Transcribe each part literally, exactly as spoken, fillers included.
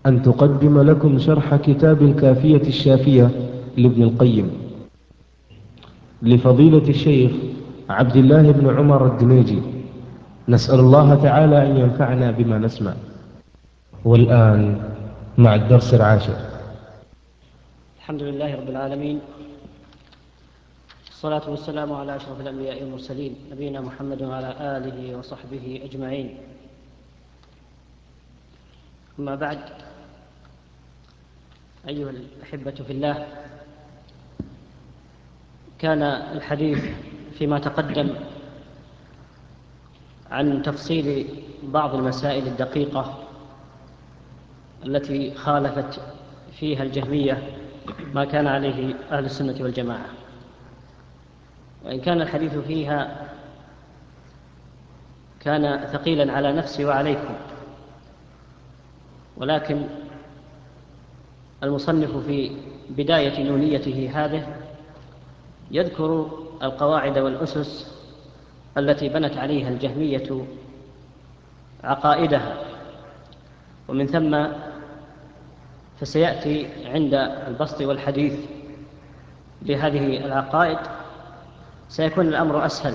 أن تقدم لكم شرح كتاب الكافية الشافية لابن القيم لفضيلة الشيخ عبد الله بن عمر الدميجي. نسأل الله تعالى أن ينفعنا بما نسمع. والآن مع الدرس العاشر. الحمد لله رب العالمين، الصلاة والسلام على أشرف الأنبياء والمرسلين، نبينا محمد وعلى آله وصحبه أجمعين. أما بعد، أيها الأحبة في الله، كان الحديث فيما تقدم عن تفصيل بعض المسائل الدقيقة التي خالفت فيها الجهمية ما كان عليه أهل السنة والجماعة، وإن كان الحديث فيها كان ثقيلا على نفسي وعليكم، ولكن المصنف في بداية نونيته هذه يذكر القواعد والأسس التي بنت عليها الجهمية عقائدها، ومن ثم فسيأتي عند البسط والحديث لهذه العقائد سيكون الأمر أسهل،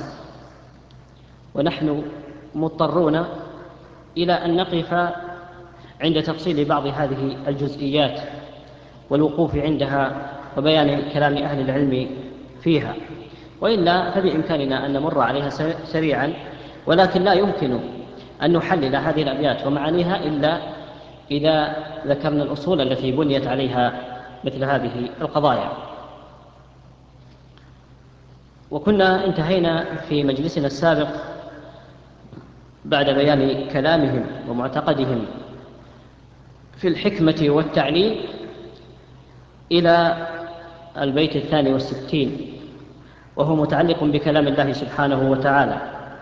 ونحن مضطرون إلى أن نقف عند تفصيل بعض هذه الجزئيات والوقوف عندها وبيان كلام أهل العلم فيها، وإلا فبإمكاننا أن نمر عليها سريعا، ولكن لا يمكن أن نحلل هذه الأبيات ومعانيها إلا إذا ذكرنا الأصول التي بنيت عليها مثل هذه القضايا. وكنا انتهينا في مجلسنا السابق بعد بيان كلامهم ومعتقدهم في الحكمة والتعليل إلى البيت الثاني والستين، وهو متعلق بكلام الله سبحانه وتعالى،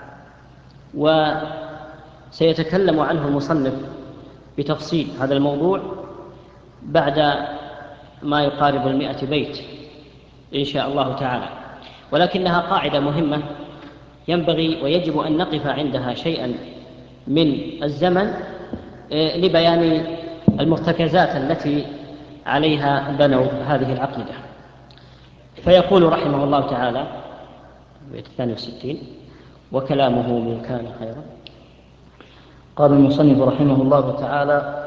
وسيتكلم عنه المصنف بتفصيل هذا الموضوع بعد ما يقارب المئة بيت إن شاء الله تعالى، ولكنها قاعدة مهمة ينبغي ويجب أن نقف عندها شيئا من الزمن لبيان المرتكزات التي عليها بنوا هذه العقيدة. فيقول رحمه الله تعالى البيت الثاني والستين: وكلامه من كان خيرا. قال المصنف رحمه الله تعالى: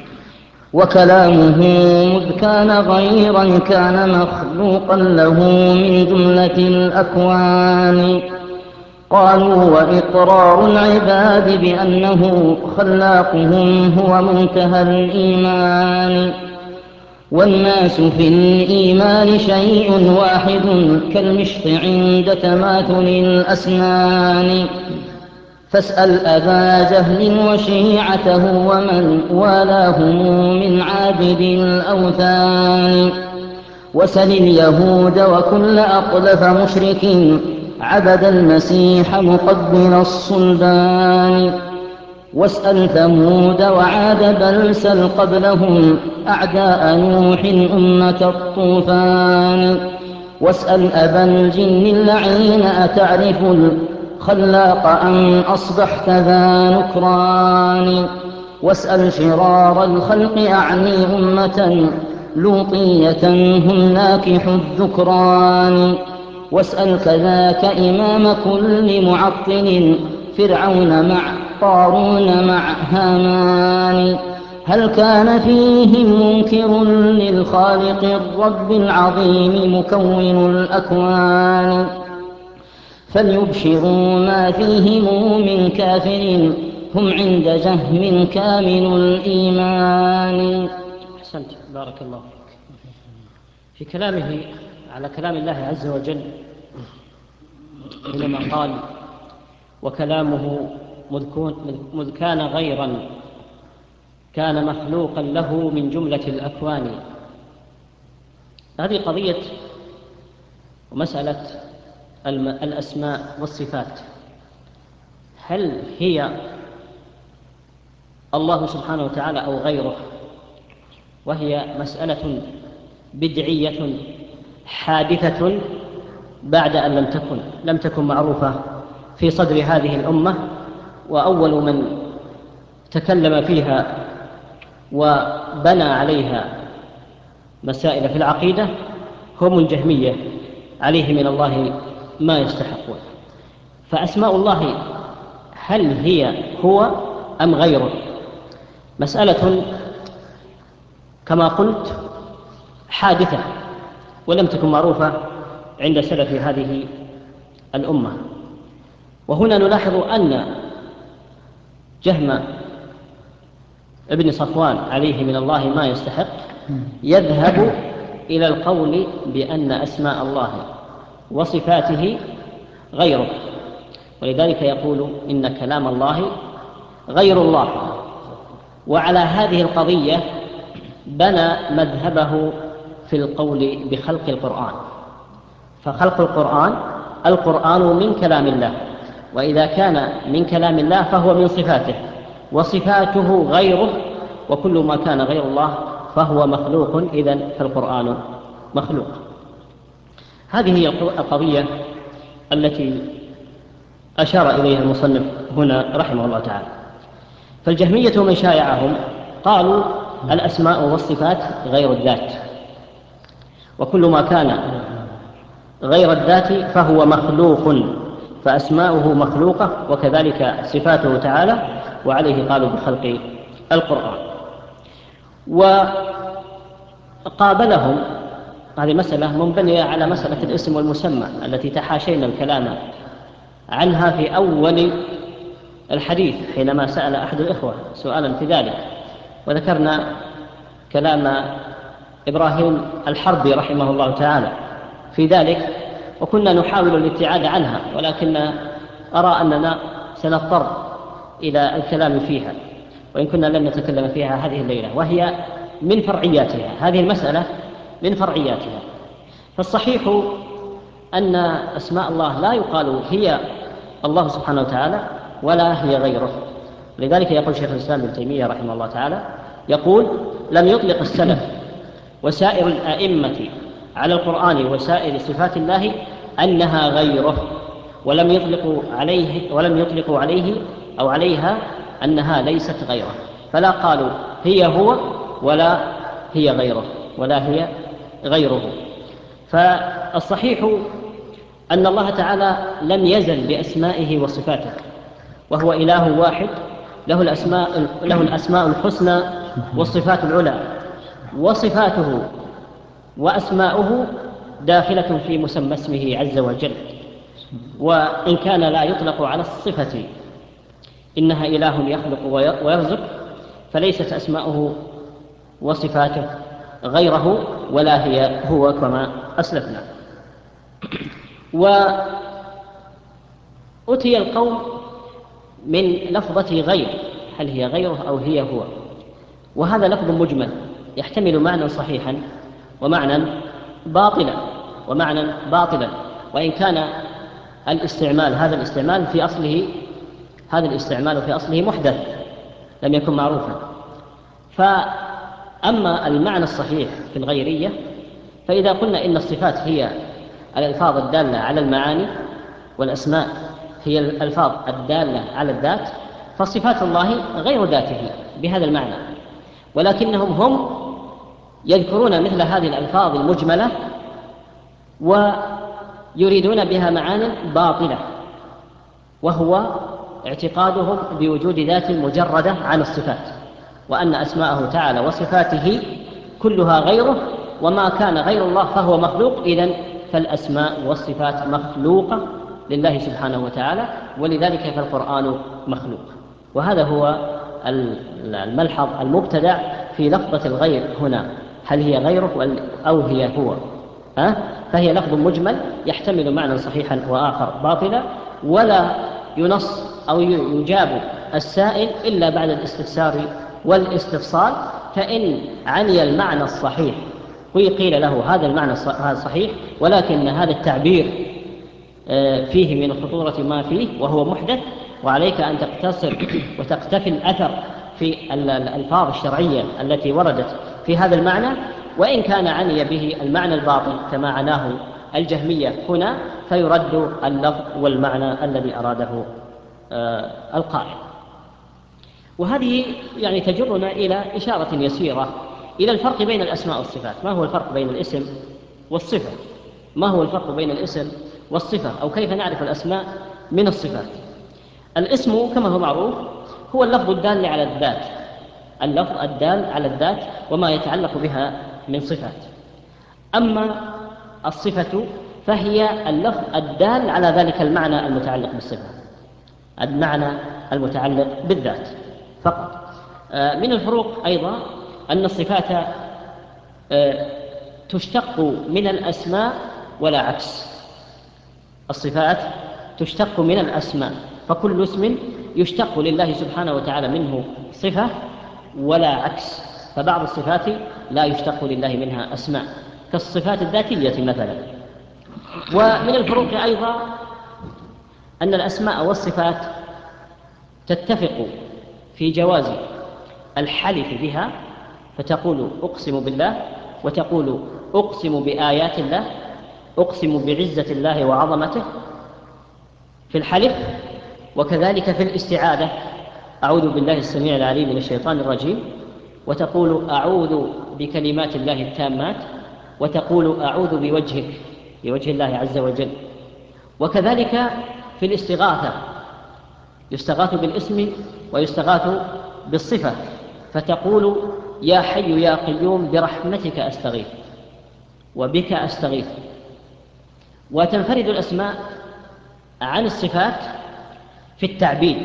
وكلامه مذ كان غيرا كان مخلوقا له من جملة الأكوان. قالوا وإقرار العباد بأنه خلاقهم هو منتهى الإيمان، والناس في الإيمان شيء واحد كالمشط عند تماثل الأسنان. فاسأل أبا جهل وشيعته ومن والاهم من عابد الأوثان، وسل اليهود وكل أقلف مشرك عبد المسيح مقبل الصلبان. واسأل ثمود وعاد بل سل قبلهم أعداء نوح أمة الطوفان. واسأل أبا الجن اللعين أتعرف الخلاق أم أصبحت ذا نكران. واسأل شرار الخلق أعني أمة لوطية هم ناكح الذكران. واسأل كذاك إمام كل معطل فرعون مع قارون مع هامان. هل كان فيهم منكر للخالق الرب العظيم مكون الأكوان؟ فليبشروا ما فيهم من كافر هم عند جهم كامل الإيمان. أحسنت، بارك الله فيك. في كلامه على كلام الله عز وجل حينما قال وكلامه مذ كان غيرا كان مخلوقا له من جملة الأكوان، هذه قضية ومسألة الأسماء والصفات. هل هي الله سبحانه وتعالى أو غيره؟ وهي مسألة بدعية حادثة بعد أن لم تكن لم تكن معروفة في صدر هذه الأمة، وأول من تكلم فيها وبنى عليها مسائل في العقيدة هم الجهمية عليه من الله ما يستحقون. فأسماء الله هل هي هو أم غيره؟ مسألة كما قلت حادثة ولم تكن معروفة عند سلف هذه الأمة. وهنا نلاحظ أن جهم ابن صفوان عليه من الله ما يستحق يذهب إلى القول بأن أسماء الله وصفاته غيره، ولذلك يقول إن كلام الله غير الله. وعلى هذه القضية بنى مذهبه في القول بخلق القرآن. فخلق القرآن القرآن من كلام الله، وإذا كان من كلام الله فهو من صفاته، وصفاته غيره، وكل ما كان غير الله فهو مخلوق، إذن فالقرآن مخلوق. هذه هي القضية التي أشار إليها المصنف هنا رحمه الله تعالى. فالجهمية من شايعهم قالوا الأسماء والصفات غير الذات، وكل ما كان غير الذات فهو مخلوق، فأسماؤه مخلوقة وكذلك صفاته تعالى، وعليه قالوا بخلق القرآن. وقابلهم هذه مسألة منبنية على مسألة الاسم والمسمى التي تحاشينا الكلام عنها في أول الحديث حينما سأل أحد الإخوة سؤالا في ذلك، وذكرنا كلام إبراهيم الحربي رحمه الله تعالى في ذلك، وكنا نحاول الابتعاد عنها، ولكن أرى أننا سنضطر إلى الكلام فيها، وإن كنا لم نتكلم فيها هذه الليلة، وهي من فرعياتها. هذه المسألة من فرعياتها. فالصحيح أن أسماء الله لا يقال هي الله سبحانه وتعالى ولا هي غيره. لذلك يقول شيخ الإسلام ابن تيمية رحمه الله تعالى، يقول لم يطلق السلف وسائر الأئمة على القرآن وسائر صفات الله أنها غيره، ولم يطلقوا عليه ولم يطلقوا عليه أو عليها أنها ليست غيره، فلا قالوا هي هو ولا هي غيره ولا هي غيره. فالصحيح أن الله تعالى لم يزل بأسمائه وصفاته، وهو إله واحد له الأسماء, له الأسماء الحسنى والصفات العلى، وصفاته وأسماؤه داخلة في مسمى اسمه عز وجل. وإن كان لا يطلق على الصفة إنها إله يخلق ويرزق، فليست أسماؤه وصفاته غيره ولا هي هو كما أسلفنا. وأتي القوم من لفظة غير، هل هي غيره أو هي هو، وهذا لفظ مجمل يحتمل معنى صحيحا ومعنى باطلا ومعنى باطلا، وإن كان الاستعمال هذا الاستعمال في أصله هذا الاستعمال في أصله محدث لم يكن معروفا. فأما المعنى الصحيح في الغيرية، فإذا قلنا إن الصفات هي الألفاظ الدالة على المعاني والأسماء هي الألفاظ الدالة على الذات، فصفات الله غير ذاته بهذا المعنى، ولكنهم هم يذكرون مثل هذه الألفاظ المجملة ويريدون بها معاني باطلة، وهو اعتقادهم بوجود ذات مجردة عن الصفات، وأن أسماءه تعالى وصفاته كلها غيره، وما كان غير الله فهو مخلوق، إذن فالأسماء والصفات مخلوقة لله سبحانه وتعالى، ولذلك فالقرآن مخلوق. وهذا هو الملحظ المبتدع في لفظة الغير هنا، هل هي غيره أو هي هو؟ أه؟ فهي لفظ مجمل يحتمل معنى صحيحا وآخر باطلا، ولا ينص أو يجاب السائل إلا بعد الاستفسار والاستفصال. فإن عني المعنى الصحيح وقيل له هذا المعنى صحيح، ولكن هذا التعبير فيه من خطورة ما فيه وهو محدث، وعليك أن تقتصر وتقتفي الأثر في الألفاظ الشرعية التي وردت في هذا المعنى، وإن كان عني به المعنى الباطل كما عناه الجهمية هنا، فيرد اللفظ والمعنى الذي أراده القائل. وهذه يعني تجرنا إلى إشارة يسيرة إلى الفرق بين الأسماء والصفات. ما هو الفرق بين الاسم والصفة؟ ما هو الفرق بين الاسم والصفة، أو كيف نعرف الأسماء من الصفات؟ الاسم كما هو معروف هو اللفظ الدال على الذات، اللفظ الدال على الذات وما يتعلق بها من صفات. أما الصفة فهي اللفظ الدال على ذلك المعنى المتعلق بالصفة، المعنى المتعلق بالذات فقط. من الفروق أيضا أن الصفات تشتق من الأسماء ولا عكس. الصفات تشتق من الأسماء، فكل اسم يشتق لله سبحانه وتعالى منه صفة ولا عكس، فبعض الصفات لا يشتق لله منها أسماء كالصفات الذاتية مثلا. ومن الفروق أيضا أن الأسماء والصفات تتفق في جواز الحلف بها، فتقول أقسم بالله، وتقول أقسم بآيات الله، أقسم بعزة الله وعظمته في الحلف، وكذلك في الاستعاذة أعوذ بالله السميع العليم من الشيطان الرجيم، وتقول أعوذ بكلمات الله التامات، وتقول أعوذ بوجهك، بوجه الله عز وجل. وكذلك في الاستغاثة يستغاث بالاسم ويستغاث بالصفة، فتقول يا حي يا قيوم برحمتك أستغيث وبك أستغيث. وتنفرد الأسماء عن الصفات في التعبيد،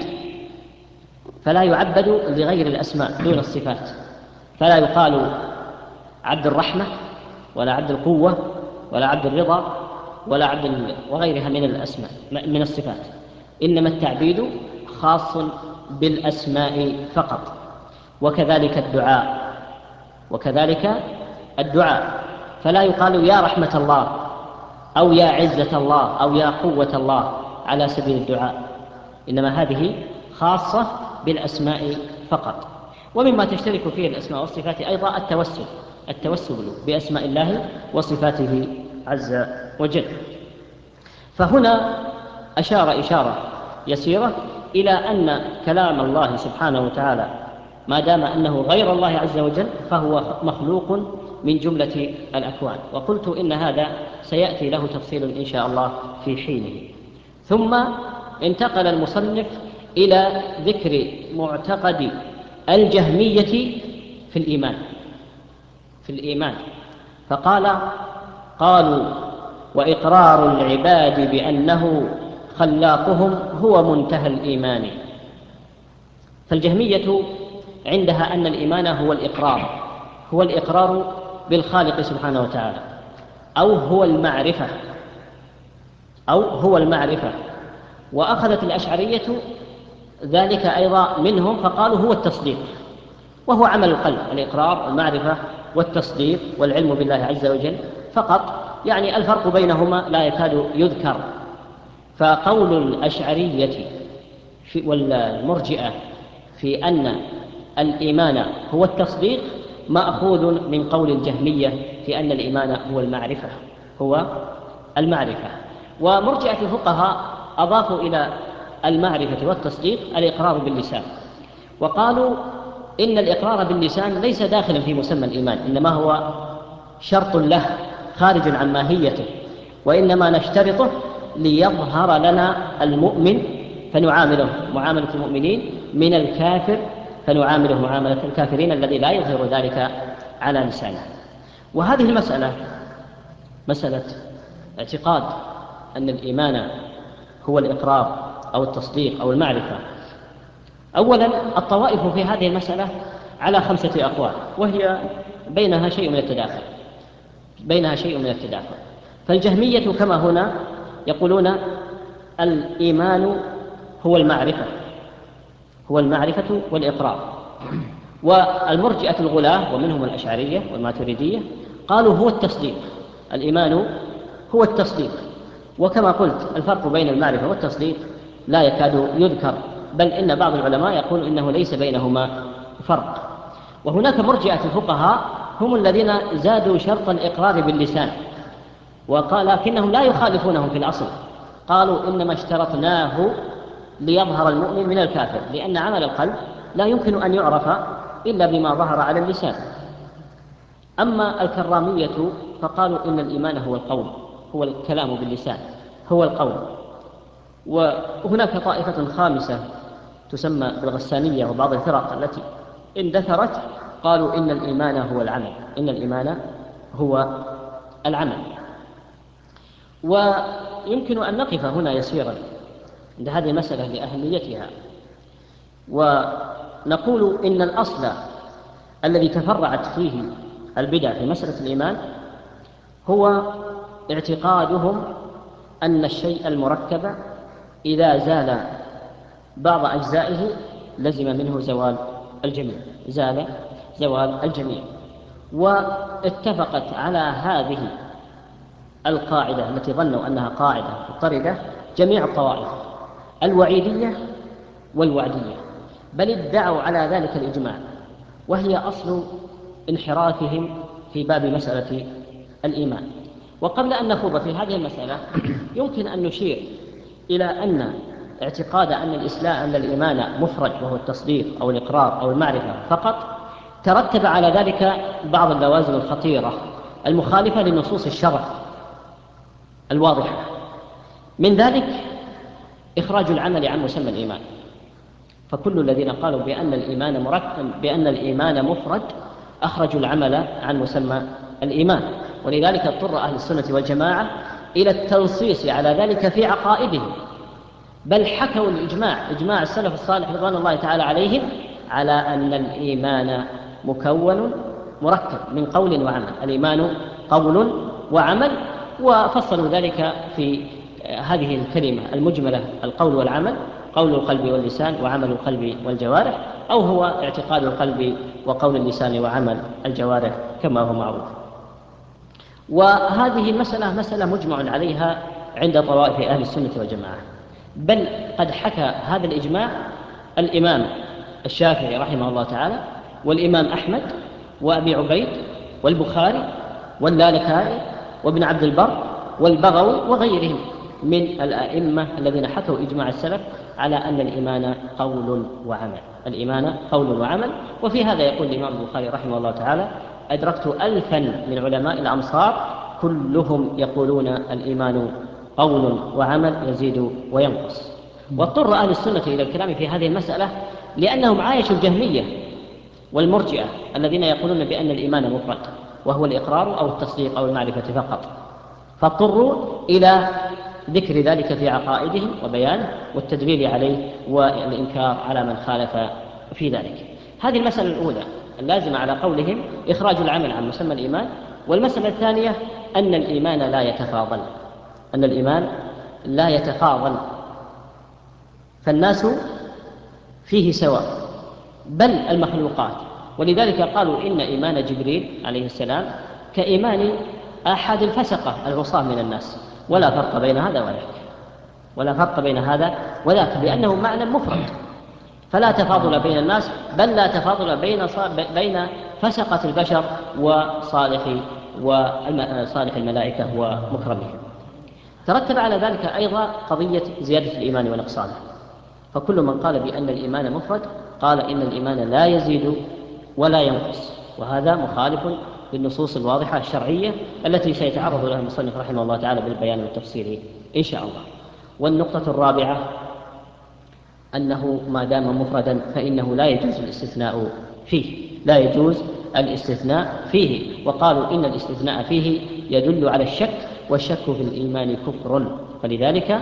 فلا يعبد لغير الأسماء دون الصفات، فلا يقال عبد الرحمة ولا عبد القوة ولا عبد الرضا ولا عبد وغيرها من الأسماء من الصفات، إنما التعبيد خاص بالأسماء فقط. وكذلك الدعاء وكذلك الدعاء فلا يقال يا رحمة الله أو يا عزة الله أو يا قوة الله على سبيل الدعاء، إنما هذه خاصة بالأسماء فقط. ومما تشترك فيه الأسماء والصفات أيضا التوسل التوسل بأسماء الله وصفاته عز وجل. فهنا أشار إشارة يسيرة إلى أن كلام الله سبحانه وتعالى ما دام أنه غير الله عز وجل فهو مخلوق من جملة الأكوان، وقلت إن هذا سيأتي له تفصيل إن شاء الله في حينه. ثم انتقل المصنف إلى ذكر معتقد الجهمية في الإيمان في الإيمان فقال قالوا وإقرار العباد بأنه خلاقهم هو منتهى الإيمان. فالجهمية عندها أن الإيمان هو الإقرار هو الإقرار بالخالق سبحانه وتعالى، أو هو المعرفة أو هو المعرفة وأخذت الأشعرية ذلك أيضا منهم فقالوا هو التصديق، وهو عمل القلب، الإقرار والمعرفة والتصديق والعلم بالله عز وجل فقط، يعني الفرق بينهما لا يكاد يذكر. فقول الأشعرية والمرجئة في أن الإيمان هو التصديق مأخوذ من قول الجهمية في أن الإيمان هو المعرفة هو المعرفة. ومرجئة الفقهاء أضافوا إلى المعرفة والتصديق الإقرار باللسان، وقالوا إن الإقرار باللسان ليس داخلا في مسمى الإيمان، إنما هو شرط له خارج عن ماهيته، وإنما نشترطه ليظهر لنا المؤمن فنعامله معاملة المؤمنين من الكافر فنعامله معاملة الكافرين الذي لا يظهر ذلك على لسانه. وهذه المسألة مسألة اعتقاد أن الإيمان هو الإقرار أو التصديق أو المعرفة. أولا الطوائف في هذه المسألة على خمسة أقوال، وهي بينها شيء من التداخل بينها شيء من التداخل فالجهمية كما هنا يقولون الإيمان هو المعرفة هو المعرفة والإقرار. والمرجئة الغلاة ومنهم الأشعرية والماتريدية قالوا هو التصديق، الإيمان هو التصديق. وكما قلت الفرق بين المعرفة والتصديق لا يكاد يذكر، بل إن بعض العلماء يقول إنه ليس بينهما فرق. وهناك مرجئة الفقهاء هم الذين زادوا شرط الإقرار باللسان، وقال لكنهم لا يخالفونهم في الأصل، قالوا إنما اشترطناه ليظهر المؤمن من الكافر، لأن عمل القلب لا يمكن أن يعرف إلا بما ظهر على اللسان. أما الكرامية فقالوا إن الإيمان هو القول، هو الكلام باللسان، هو القول. وهناك طائفة خامسة تسمى بالغسانية وبعض الفرق التي اندثرت، قالوا إن الإيمان هو العمل، إن الإيمان هو العمل. ويمكن أن نقف هنا يسيرا عند هذه المسألة لأهميتها، ونقول إن الأصل الذي تفرعت فيه البدع في مسألة الإيمان هو اعتقادهم أن الشيء المركب إذا زال بعض أجزائه لزم منه زوال الجميع، زال زوال الجميع. واتفقت على هذه القاعدة التي ظنوا أنها قاعدة مضطردة جميع الطوائف الوعيدية والوعدية، بل ادعوا على ذلك الإجماع، وهي أصل انحرافهم في باب مسألة الإيمان. وقبل أن نخوض في هذه المسألة يمكن أن نشير إلى أن اعتقاد أن الإسلام أن الإيمان مفرد وهو التصديق أو الإقرار أو المعرفة فقط ترتب على ذلك بعض اللوازم الخطيرة المخالفة لنصوص الشرع الواضحة. من ذلك إخراج العمل عن مسمى الإيمان، فكل الذين قالوا بأن الإيمان مركب بأن الإيمان مفرد أخرجوا العمل عن مسمى الإيمان. ولذلك اضطر أهل السنة والجماعة إلى التنصيص على ذلك في عقائدهم، بل حكوا الإجماع إجماع السلف الصالح رضوان الله تعالى عليهم على أن الإيمان مكون مركب من قول وعمل، الإيمان قول وعمل، وفصلوا ذلك في هذه الكلمة المجملة القول والعمل، قول القلب واللسان وعمل القلب والجوارح، أو هو اعتقاد القلب وقول اللسان وعمل الجوارح كما هو معروف. وهذه المسألة مسألة مجمع عليها عند طوائف أهل السنة والجماعة، بل قد حكى هذا الإجماع الإمام الشافعي رحمه الله تعالى، والإمام أحمد، وأبي عبيد، والبخاري، واللالكائي، وابن عبد البر، والبغوي، وغيرهم من الأئمة الذين حكوا إجماع السلف على أن الإيمان قول وعمل، الإيمان قول وعمل. وفي هذا يقول الإمام البخاري رحمه الله تعالى: أدركت ألفا من علماء الأمصار كلهم يقولون الإيمان قول وعمل يزيد وينقص. واضطر أهل السنة إلى الكلام في هذه المسألة لأنهم عايشوا الجهمية والمرجئة الذين يقولون بأن الإيمان مفرد وهو الإقرار أو التصديق أو المعرفة فقط، فاضطروا إلى ذكر ذلك في عقائدهم وبيانه والتدليل عليه والإنكار على من خالف في ذلك. هذه المسألة الأولى اللازمة على قولهم إخراج العمل عن مسمى الإيمان. والمسألة الثانية أن الإيمان لا يتفاضل، أن الإيمان لا يتفاضل، فالناس فيه سواء بل المخلوقات. ولذلك قالوا إن إيمان جبريل عليه السلام كإيمان أحد الفسقة العصاة من الناس، ولا فرق بين هذا وذاك، ولا فرق بين هذا وذاك، لأنه معنى مفرد، فلا تفاضل بين الناس، بل لا تفاضل بين بين فسقة البشر وصالح وصالح الملائكة ومكرمهم. ترتب على ذلك أيضا قضية زيادة الإيمان ونقصانه، فكل من قال بأن الإيمان مفرد قال إن الإيمان لا يزيد ولا ينقص، وهذا مخالف للنصوص الواضحة الشرعية التي سيتعرض لها المصنف رحمه الله تعالى بالبيان والتفسير إن شاء الله. والنقطة الرابعة أنه ما دام مفردا فإنه لا يجوز الاستثناء فيه، لا يجوز الاستثناء فيه. وقالوا إن الاستثناء فيه يدل على الشك، والشك في الإيمان كفر، فلذلك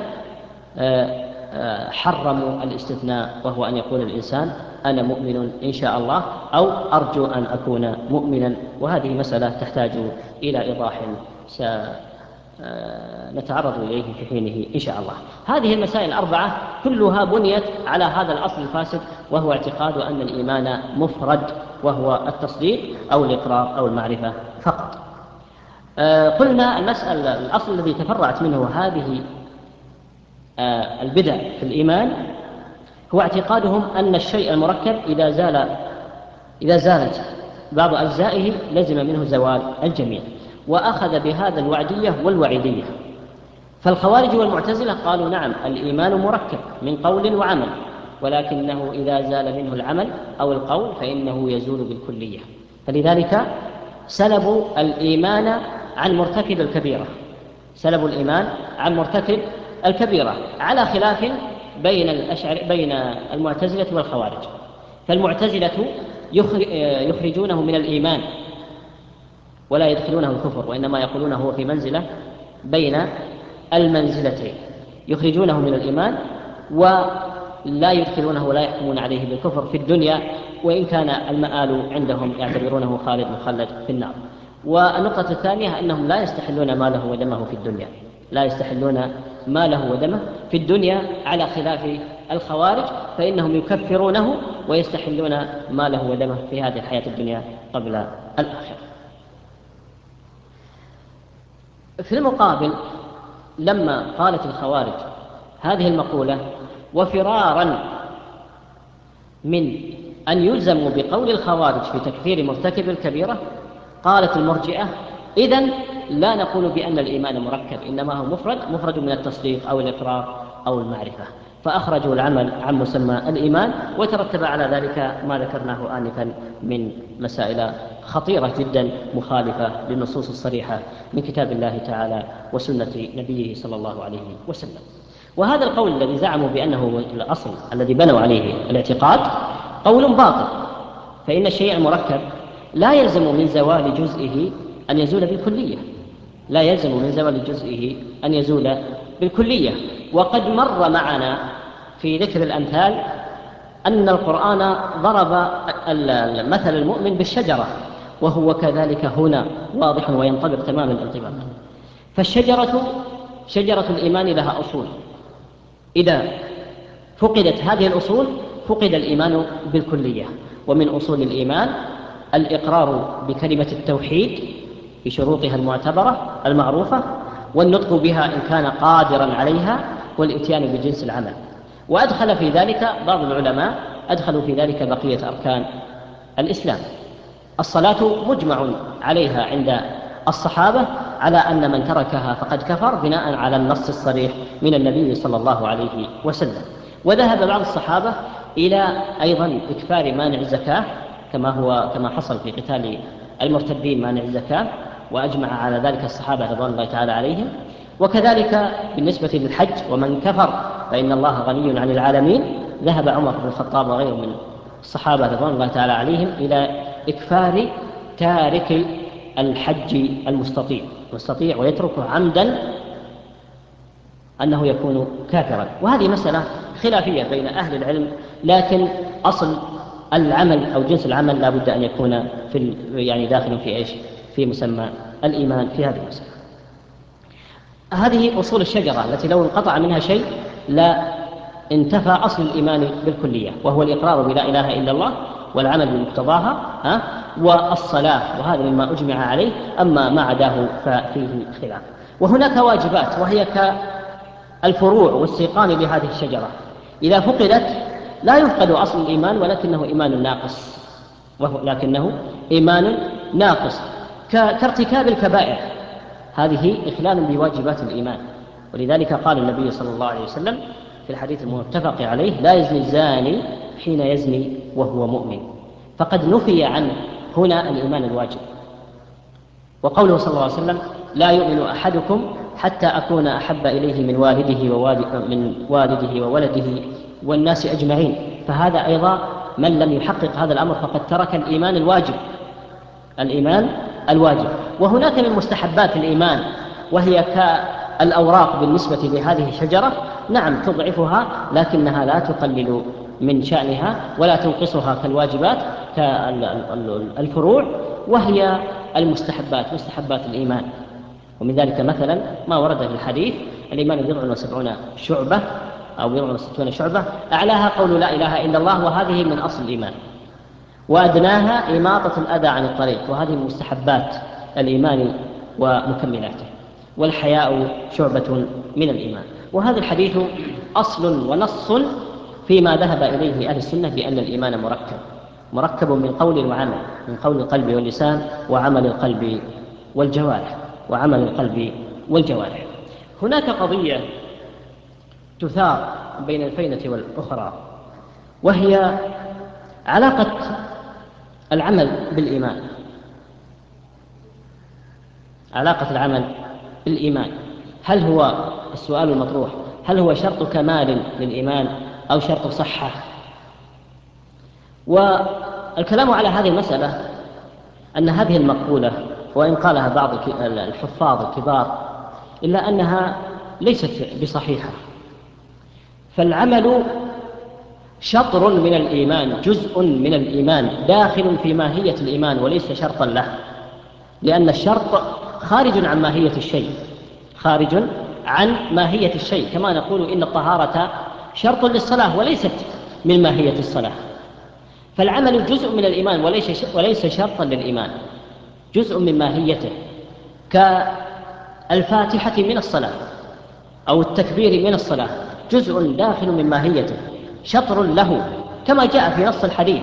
حرموا الاستثناء، وهو أن يقول الإنسان أنا مؤمن إن شاء الله أو أرجو أن أكون مؤمنا. وهذه مسألة تحتاج إلى إيضاح نتعرض إليه في حينه إن شاء الله. هذه المسائل الأربعة كلها بنيت على هذا الأصل الفاسد، وهو اعتقاد أن الإيمان مفرد وهو التصديق أو الإقرار أو المعرفة فقط. قلنا المسألة الأصل الذي تفرعت منه هذه البدع في الإيمان هو اعتقادهم أن الشيء المركب إذا زال إذا زالت بعض أجزائه لزم منه زوال الجميع، وأخذ بهذا الوعدية والوعيدية. فالخوارج والمعتزلة قالوا نعم الإيمان مركب من قول وعمل، ولكنه إذا زال منه العمل أو القول فإنه يزول بالكلية. فلذلك سلبوا الإيمان عن مرتكب الكبيرة، سلبوا الإيمان عن مرتكب الكبيرة، على خلاف بين الأشعر بين المعتزلة والخوارج. فالمعتزلة يخرجونه من الإيمان ولا يدخلونه الكفر، وإنما يقولونه هو في منزلة بين المنزلتين، يخرجونه من الإيمان ولا يدخلونه ولا يحكمون عليه بالكفر في الدنيا، وإن كان المآل عندهم يعتبرونه خالد مخلد في النار. والنقطة الثانية أنهم لا يستحلون ماله ودمه في الدنيا، لا يستحلون ماله ودمه في الدنيا، على خلاف الخوارج فإنهم يكفرونه ويستحلون ماله ودمه في هذه الحياة الدنيا قبل الآخرة. في المقابل لما قالت الخوارج هذه المقولة وفرارا من أن يلزموا بقول الخوارج في تكفير مرتكب الكبيرة، قالت المرجئة إذن لا نقول بأن الإيمان مركب، إنما هو مفرد مفرد من التصديق أو الإقرار أو المعرفة، فأخرجوا العمل عن مسمى الإيمان، وترتب على ذلك ما ذكرناه آنفا من مسائل خطيرة جدا مخالفة للنصوص الصريحة من كتاب الله تعالى وسنة نبيه صلى الله عليه وسلم. وهذا القول الذي زعموا بأنه الأصل الذي بنوا عليه الاعتقاد قول باطل، فإن الشيء المركب لا يلزم من زوال جزئه أن يزول بالكلية، لا يلزم من زوال جزئه أن يزول بالكلية. وقد مر معنا في ذكر الأمثال أن القرآن ضرب مثل المؤمن بالشجرة، وهو كذلك هنا واضح وينطبق تمام الانطباق. فالشجرة شجرة الإيمان لها أصول، إذا فقدت هذه الأصول فقد الإيمان بالكلية. ومن أصول الإيمان الإقرار بكلمة التوحيد بشروطها المعتبرة المعروفة، والنطق بها إن كان قادرا عليها، والإتيان بجنس العمل. وأدخل في ذلك بعض العلماء أدخلوا في ذلك بقية أركان الإسلام. الصلاة مجمع عليها عند الصحابة على أن من تركها فقد كفر بناء على النص الصريح من النبي صلى الله عليه وسلم. وذهب بعض الصحابة إلى أيضا إكفار مانع الزكاة، كما هو كما حصل في قتال المرتدين مانع الزكاة، وأجمع على ذلك الصحابة رضوان الله تعالى عليهم. وكذلك بالنسبة للحج، ومن كفر فإن الله غني عن العالمين، ذهب عمر بن الخطاب وغيره من الصحابة رضوان الله تعالى عليهم إلى إكفار تارك الحج المستطيع مستطيع ويتركه عمدا أنه يكون كافرا. وهذه مسألة خلافية بين أهل العلم، لكن أصل العمل أو جنس العمل لا بد أن يكون في يعني داخل في إيش في مسمى الإيمان في هذه المسألة. هذه أصول الشجرة التي لو انقطع منها شيء لا انتفى أصل الإيمان بالكلية، وهو الإقرار بلا إله إلا الله والعمل بمقتضاها ها والصلاة، وهذا مما أجمع عليه. أما ما عداه ففيه خلاف. وهناك واجبات وهي كالفروع والسيقان لهذه الشجرة، إذا فقدت لا يفقد أصل الإيمان ولكنه إيمان ناقص، وهو لكنه إيمان ناقص كارتكاب الكبائر، هذه إخلال بواجبات الإيمان. ولذلك قال النبي صلى الله عليه وسلم في الحديث المتفق عليه: لا يزني الزاني حين يزني وهو مؤمن. فقد نفي عنه هنا الإيمان الواجب. وقوله صلى الله عليه وسلم: لا يؤمن أحدكم حتى أكون أحب إليه من والده ووالد من والده وولده والناس أجمعين. فهذا أيضا من لم يحقق هذا الأمر فقد ترك الإيمان الواجب، الإيمان الواجب. وهناك من مستحبات الإيمان وهي كالأوراق بالنسبة لهذه الشجرة، نعم تضعفها لكنها لا تقلل من شأنها ولا تنقصها كالواجبات كالفروع، وهي المستحبات مستحبات الإيمان. ومن ذلك مثلا ما ورد في الحديث: الإيمان بضع وسبعون شعبة أو بضع وستون شعبة، أعلاها قول لا إله إلا الله، وهذه من أصل الإيمان، وأدناها إماطة الأذى عن الطريق، وهذه من مستحبات الإيمان ومكملاته. والحياء شعبة من الإيمان. وهذا الحديث أصل ونص فيما ذهب إليه أهل السنة بأن الإيمان مركب مركب من قول وعمل، من قول القلب واللسان وعمل القلب والجوارح وعمل القلب والجوارح. هناك قضية تثار بين الفينة والأخرى، وهي علاقة العمل بالإيمان. علاقة العمل بالإيمان، هل هو السؤال المطروح هل هو شرط كمال للإيمان أو شرط صحة؟ والكلام على هذه المسألة أن هذه المقولة وإن قالها بعض الحفاظ الكبار إلا أنها ليست بصحيحة، فالعمل شطر من الإيمان، جزء من الإيمان، داخل في ماهية الإيمان وليس شرطا له، لأن الشرط خارج عن ماهية الشيء، خارج عن ماهية الشيء، كما نقول إن الطهارة شرط للصلاة وليست من ماهية الصلاة. فالعمل جزء من الإيمان وليس وليس شرطا للإيمان، جزء من ماهيته، كالفاتحة من الصلاة أو التكبير من الصلاة، جزء داخل من ماهيته، شطر له، كما جاء في نص الحديث: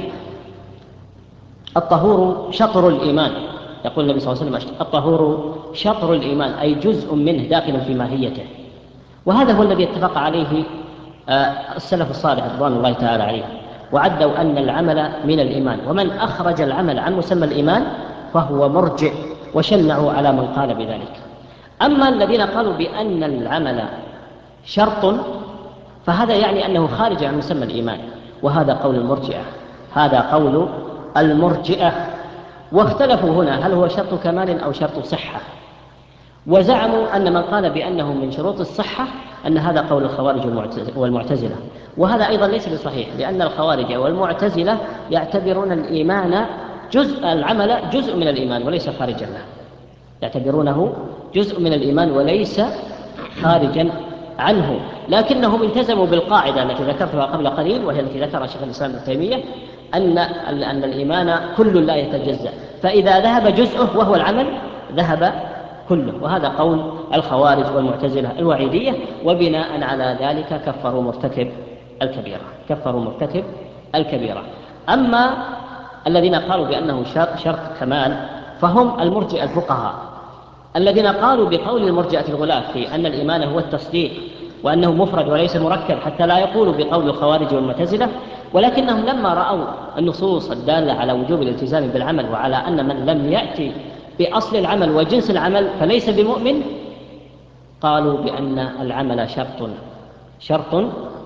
الطهور شطر الإيمان، يقول النبي صلى الله عليه وسلم: الطهور شطر الإيمان، أي جزء منه داخل في ماهيته. وهذا هو الذي اتفق عليه السلف الصالح رضوان الله تعالى عليهم، وعدوا أن العمل من الإيمان، ومن أخرج العمل عن مسمى الإيمان فهو مرجئ، وشنعوا على من قال بذلك. أما الذين قالوا بأن العمل شرط فهذا يعني أنه خارج عن مسمى الإيمان، وهذا قول المرجئة، هذا قول المرجئة. واختلفوا هنا هل هو شرط كمال أو شرط صحة، وزعموا أن من قال بأنه من شروط الصحة أن هذا قول الخوارج والمعتزلة، وهذا أيضا ليس بصحيح، لأن الخوارج والمعتزلة يعتبرون الإيمان جزء العمل جزء من الإيمان وليس خارجا له، يعتبرونه جزء من الإيمان وليس خارجا عنه، لكنهم التزموا بالقاعدة التي ذكرتها قبل قليل، وهي التي ذكرها شيخ الإسلام ابن تيمية، أن أن الإيمان كل لا يتجزأ، فإذا ذهب جزءه وهو العمل ذهب كله، وهذا قول الخوارج والمعتزلة الوعيدية، وبناء على ذلك كفروا مرتكب الكبيرة، كفروا مرتكب الكبيرة. أما الذين قالوا بأنه شرط كمال فهم المرجئة الفقهاء، الذين قالوا بقول المرجئة الغلاة في أن الإيمان هو التصديق وأنه مفرد وليس مركب، حتى لا يقولوا بقول الخوارج والمعتزلة، ولكنهم لما رأوا النصوص الدالة على وجوب الالتزام بالعمل وعلى أن من لم يأتي بأصل العمل وجنس العمل فليس بمؤمن، قالوا بأن العمل شرط شرط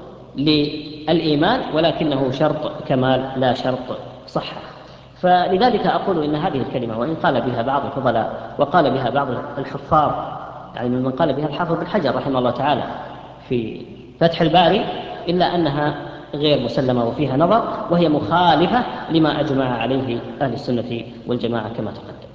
للإيمان، ولكنه شرط كمال لا شرط صحة. فلذلك أقول إن هذه الكلمة وإن قال بها بعض الفضلاء وقال بها بعض الحفاظ، يعني من قال بها الحافظ بن حجر رحمه الله تعالى في فتح الباري، إلا أنها غير مسلمة وفيها نظر، وهي مخالفة لما أجمع عليه أهل السنة والجماعة كما تقدم.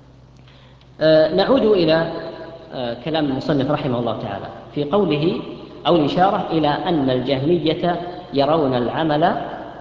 أه نعود إلى أه كلام المصنف رحمه الله تعالى في قوله أو الإشارة إلى أن الجهمية يرون العمل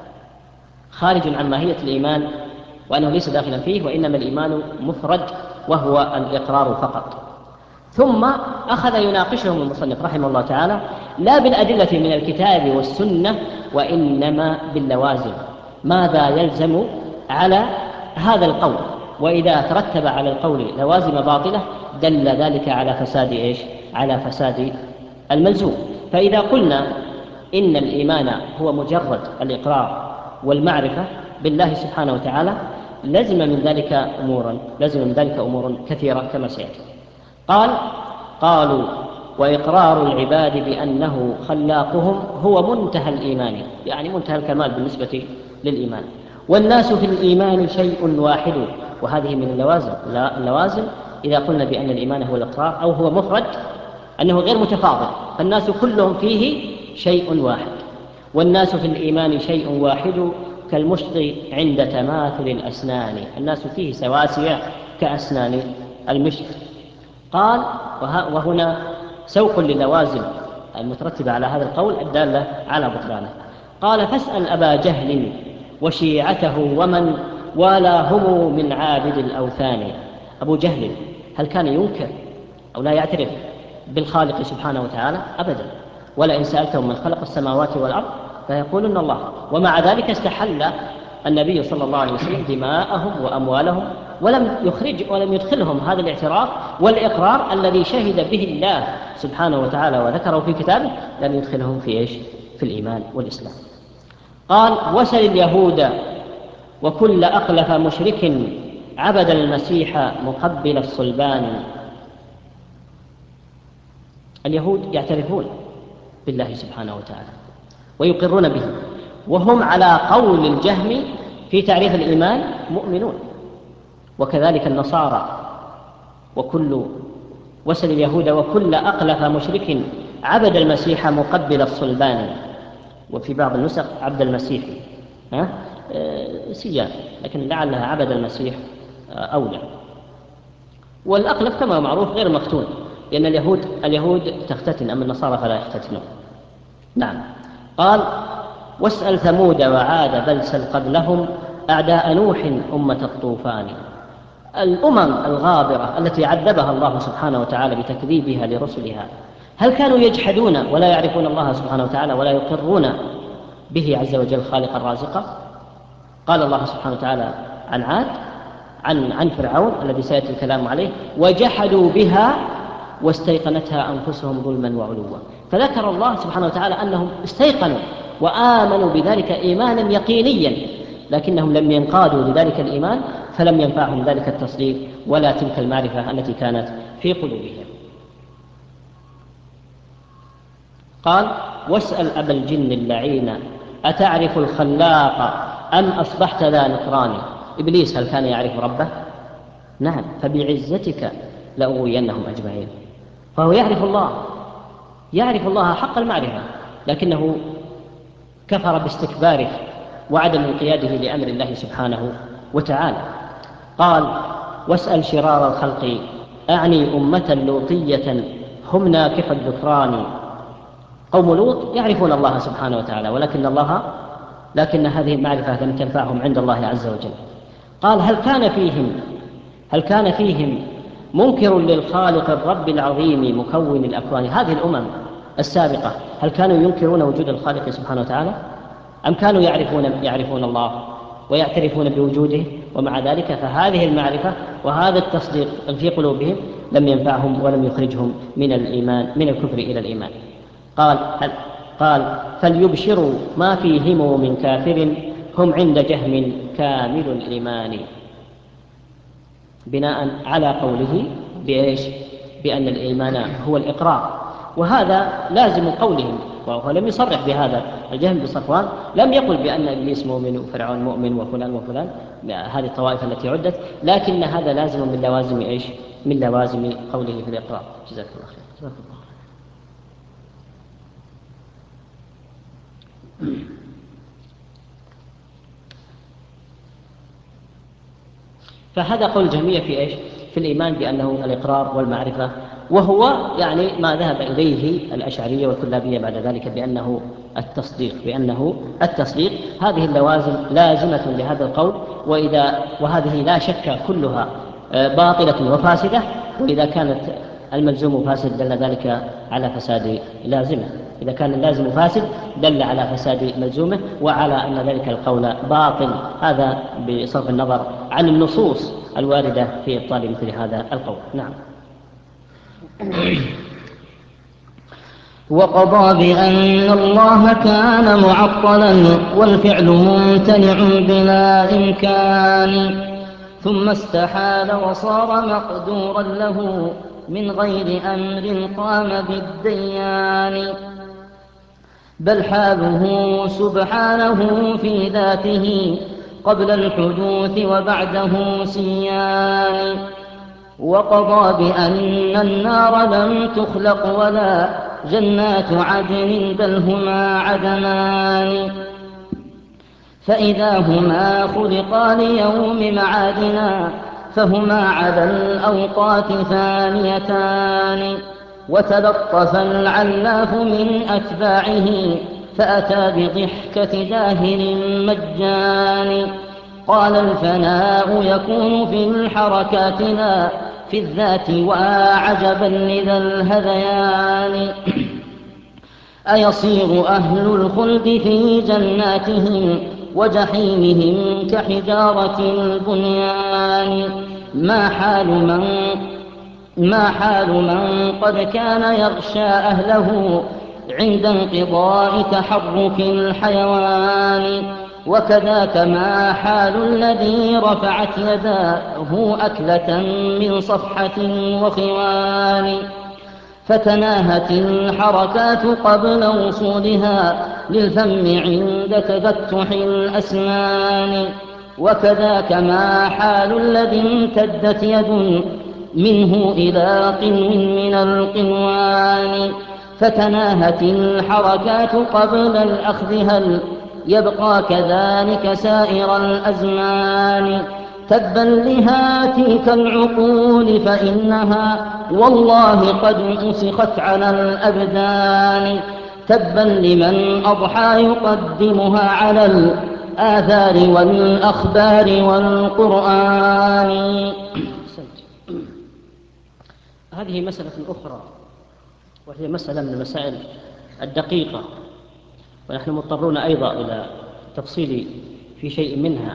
خارج عن ماهية الإيمان وأنه ليس داخلا فيه، وإنما الإيمان مفرد وهو الإقرار فقط. ثم أخذ يناقشهم المصنف رحمه الله تعالى لا بالأدلة من الكتاب والسنة وإنما باللوازم، ماذا يلزم على هذا القول، وإذا ترتب على القول لوازم باطلة دل ذلك على فساد إيش؟ على فساد الملزوم. فإذا قلنا إن الإيمان هو مجرد الإقرار والمعرفة بالله سبحانه وتعالى لزم من ذلك أمورا لزم من ذلك أمور كثيرة كما سيأتي. قال قالوا وإقرار العباد بأنه خلاقهم هو منتهى الإيمان، يعني منتهى الكمال بالنسبة للإيمان، والناس في الإيمان شيء واحد، وهذه من اللوازم. لا اللوازم إذا قلنا بأن الإيمان هو الإقرار أو هو مفرد أنه غير متفاضل، فالناس كلهم فيه شيء واحد، والناس في الإيمان شيء واحد كالمشط عند تماثل الأسنان، الناس فيه سواسية كأسنان المشط. قال وهنا سوق للوازم المترتبة على هذا القول الدالة على بطلانه. قال فاسأل أبا جهل وشيعته ومن والاهم من عابد الأوثان. أبو جهل هل كان ينكر أو لا يعترف بالخالق سبحانه وتعالى؟ أبدا، ولئن سألتهم من خلق السماوات والأرض فيقولون الله، ومع ذلك استحل النبي صلى الله عليه وسلم دماءهم وأموالهم ولم يخرج ولم يدخلهم هذا الاعتراف والإقرار الذي شهد به الله سبحانه وتعالى وذكره في كتابه، لم يدخلهم في إيش؟ في الإيمان والإسلام. قال وسل اليهود وكل أخلف مشرك عبد المسيح مقبل الصلبان. اليهود يعترفون بالله سبحانه وتعالى ويقرون به، وهم على قول الجهم في تعريف الإيمان مؤمنون، وكذلك النصارى. وكل وسل اليهود وكل أقلف مشرك عبد المسيح مقبل الصلبان، وفي بعض النسخ عبد المسيح ها؟ أه سيان، لكن لعلها عبد المسيح أولى. والأقلف كما معروف غير مختون، لأن اليهود اليهود تختتن، أما النصارى فلا يختتنون. نعم. قال واسأل ثمود وعاد بل سل قبلهم أعداء نوح أمة الطوفان. الأمم الغابرة التي عذبها الله سبحانه وتعالى بتكذيبها لرسلها، هل كانوا يجحدون ولا يعرفون الله سبحانه وتعالى ولا يقرون به عز وجل خالقا رازقا؟ قال الله سبحانه وتعالى عن عاد عن عن فرعون الذي سيأتي الكلام عليه: وجحدوا بها واستيقنتها أنفسهم ظلما وعلوا. فذكر الله سبحانه وتعالى أنهم استيقنوا وآمنوا بذلك إيمانا يقينيا، لكنهم لم ينقادوا لذلك الإيمان، فلم ينفعهم ذلك التصديق ولا تلك المعرفة التي كانت في قلوبهم. قال واسأل أبا الجن اللعين أتعرف الخلاق أم أصبحت ذا نكران. إبليس هل كان يعرف ربه؟ نعم، فبعزتك لأغوينهم أجمعين. فهو يعرف الله، يعرف الله حق المعرفة، لكنه كفر باستكباره وعدم انقياده لأمر الله سبحانه وتعالى. قال واسأل شرار الخلق أعني أمة لوطية هم ناكح الذكران. قوم لوط يعرفون الله سبحانه وتعالى، ولكن الله لكن هذه المعرفة لم تنفعهم عند الله عز وجل. قال هل كان فيهم هل كان فيهم منكر للخالق الرب العظيم مكون الأكوان. هذه الأمم السابقة هل كانوا ينكرون وجود الخالق سبحانه وتعالى، أم كانوا يعرفون يعرفون الله ويعترفون بوجوده؟ ومع ذلك فهذه المعرفة وهذا التصديق في قلوبهم لم ينفعهم ولم يخرجهم من الإيمان من الكفر إلى الإيمان. قال هل قال فليبشروا ما فيهم من كافر هم عند جهم كامل الإيمان، بناء على قوله بإيش؟ بأن الإيمان هو الإقرار، وهذا لازم قولهم، وهو لم يصرح بهذا. الجهم بصفوان لم يقل بأن إبليس مؤمن وفرعون مؤمن وفلان وفلان، هذه الطوائف التي عدت، لكن هذا لازم من لوازم إيش؟ من لوازم قوله في الإقرار. جزاك الله خير. جزاك الله. فهذا قول الجهمية في إيش؟ في الإيمان بأنه الإقرار والمعرفة، وهو يعني ما ذهب إليه الأشعرية والكلابية بعد ذلك بأنه التصديق بأنه التصديق. هذه اللوازم لازمة لهذا القول، وإذا وهذه لا شك كلها باطلة وفاسدة، وإذا كانت الملزوم فاسد دل ذلك على فساد لازمه، إذا كان اللازم فاسد دل على فساد ملزومه وعلى أن ذلك القول باطل. هذا بصرف النظر عن النصوص الواردة في إبطال مثل هذا القول. نعم. وقضى بأن الله كان معطلا والفعل ممتنع بلا إمكان، ثم استحال وصار مقدورا له من غير أمر قام بالديان، بل حاله سبحانه في ذاته قبل الحدوث وبعده سيان. وقضى بأن النار لم تخلق ولا جنات عدن بل هما عدنان، فإذا هما خلقا ليوم معادنا فهما على الأوقات ثانيتان. وتلطف العلاف من أتباعه فأتى بضحكة جاهل مجان، قال الفناء يكون في الحركات لا في الذات وعجبا لذا الهذيان. أيصير أهل الخلد في جناتهم وجحيمهم كحجارة البنيان، ما حال من ما حال من قد كان يغشى أهله عند انقضاء تحرك الحيوان. وكذاك ما حال الذي رفعت يداه أكلة من صفحة وخوان، فتناهت الحركات قبل وصولها للفم عند تفتح الأسنان. وكذاك ما حال الذي امتدت يد منه إلى قنو من القنوان، فتناهت الحركات قبل الأخذ هل يبقى كذلك سائر الأزمان. تبا لهاتيك العقول فإنها والله قد أسخت على الأبدان. تبا لمن أضحى يقدمها على الآثار والأخبار والقرآن. هذه مسألة أخرى، وهي مسألة من المسائل الدقيقة، ونحن مضطرون أيضا إلى تفصيل في شيء منها،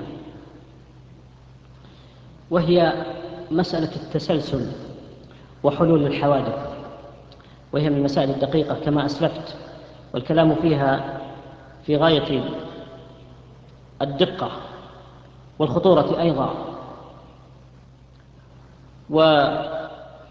وهي مسألة التسلسل وحلول الحوادث، وهي من المسائل الدقيقة كما أسلفت، والكلام فيها في غاية الدقة والخطورة أيضا. وهذه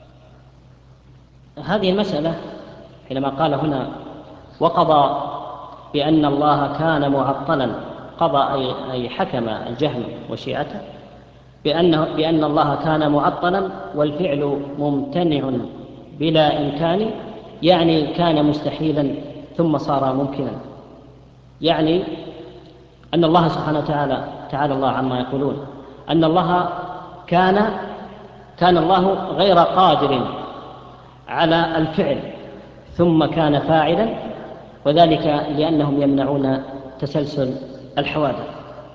المسألة حينما قال هنا وقضى بأن الله كان معطلا، قضى أي حكم الجهم وشيعته بأنه بأن الله كان معطلا والفعل ممتنع بلا إمكان، يعني كان مستحيلا ثم صار ممكنا، يعني أن الله سبحانه وتعالى تعالى الله عما يقولون أن الله كان كان الله غير قادر على الفعل ثم كان فاعلا، وذلك لأنهم يمنعون تسلسل الحوادث.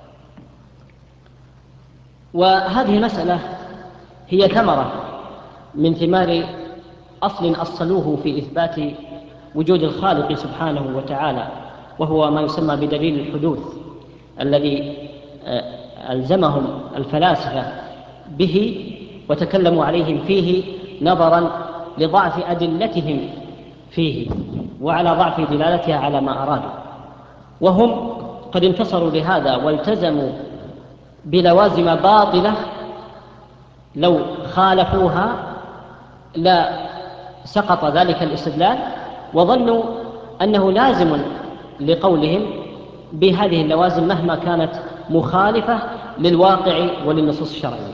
وهذه المسألة هي ثمرة من ثمار أصل أصلوه في إثبات وجود الخالق سبحانه وتعالى، وهو ما يسمى بدليل الحدوث الذي ألزمهم الفلاسفة به وتكلموا عليهم فيه نظرا لضعف أدلتهم فيه وعلى ضعف دلالتها على ما أرادوا، وهم قد انتصروا لهذا والتزموا بلوازم باطلة لو خالفوها لا سقط ذلك الاستدلال، وظنوا أنه لازم لقولهم بهذه اللوازم مهما كانت مخالفة للواقع وللنصوص الشرعية.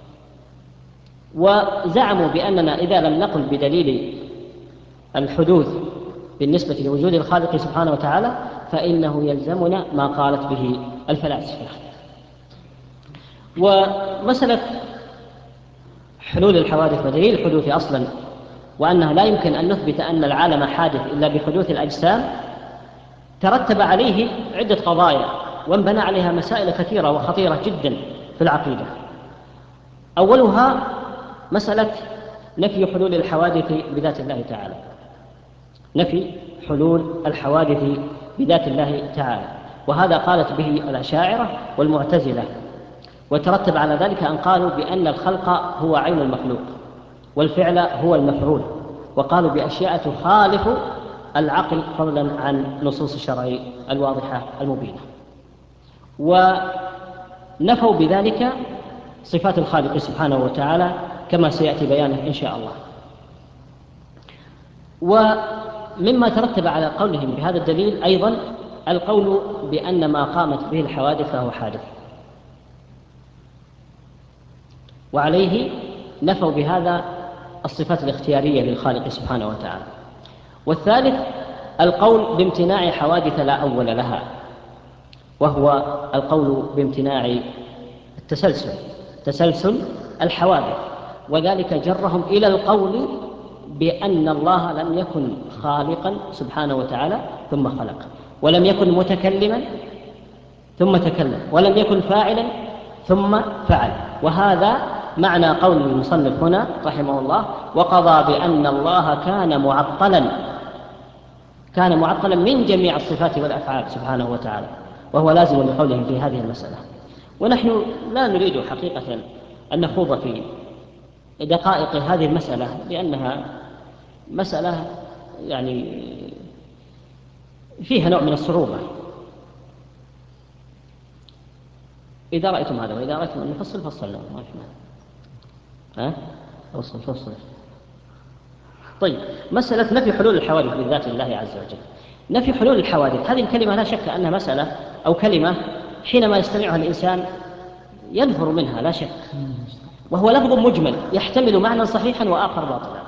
وزعموا بأننا إذا لم نقل بدليل الحدوث بالنسبة لوجود الخالق سبحانه وتعالى فإنه يلزمنا ما قالت به الفلاسفة. ومسألة حلول الحوادث ودليل الحدوث أصلا، وأنها لا يمكن أن نثبت أن العالم حادث إلا بحدوث الأجسام، ترتب عليه عدة قضايا وانبنى عليها مسائل كثيرة وخطيرة جدا في العقيدة. أولها مسألة نفي حلول الحوادث بذات الله تعالى، نفي حلول الحوادث بذات الله تعالى، وهذا قالت به الأشاعرة والمعتزلة، وترتب على ذلك أن قالوا بأن الخلق هو عين المخلوق والفعل هو المفعول، وقالوا بأشياء تخالف العقل فضلا عن نصوص الشرع الواضحة المبينة، ونفوا بذلك صفات الخالق سبحانه وتعالى كما سيأتي بيانه إن شاء الله. ومما ترتب على قولهم بهذا الدليل أيضا القول بأن ما قامت به الحوادث فهو حادث، وعليه نفوا بهذا الصفات الاختيارية للخالق سبحانه وتعالى. والثالث القول بامتناع حوادث لا أول لها، وهو القول بامتناع التسلسل تسلسل الحوادث، وذلك جرهم إلى القول بأن الله لم يكن خالقا سبحانه وتعالى ثم خلق، ولم يكن متكلما ثم تكلم، ولم يكن فاعلا ثم فعل. وهذا معنى قول المصنف هنا رحمه الله وقضى بأن الله كان معطلا كان معطلا من جميع الصفات والأفعال سبحانه وتعالى، وهو لازم لقولهم في هذه المسألة. ونحن لا نريد حقيقة أن نخوض في دقائق هذه المسألة، لأنها مسألة يعني فيها نوع من الصعوبة. إذا رأيتم هذا وإذا رأيتم أن نفصل فصلنا ما في مانع. ها فصل فصل. طيب، مسألة نفي حلول الحوادث بالذات لله عز وجل. نفي حلول الحوادث هذه الكلمة لا شك أنها مسألة أو كلمة حينما يستمعها الإنسان ينفر منها لا شك، وهو لفظ مجمل يحتمل معنى صحيحا وآخر باطلا.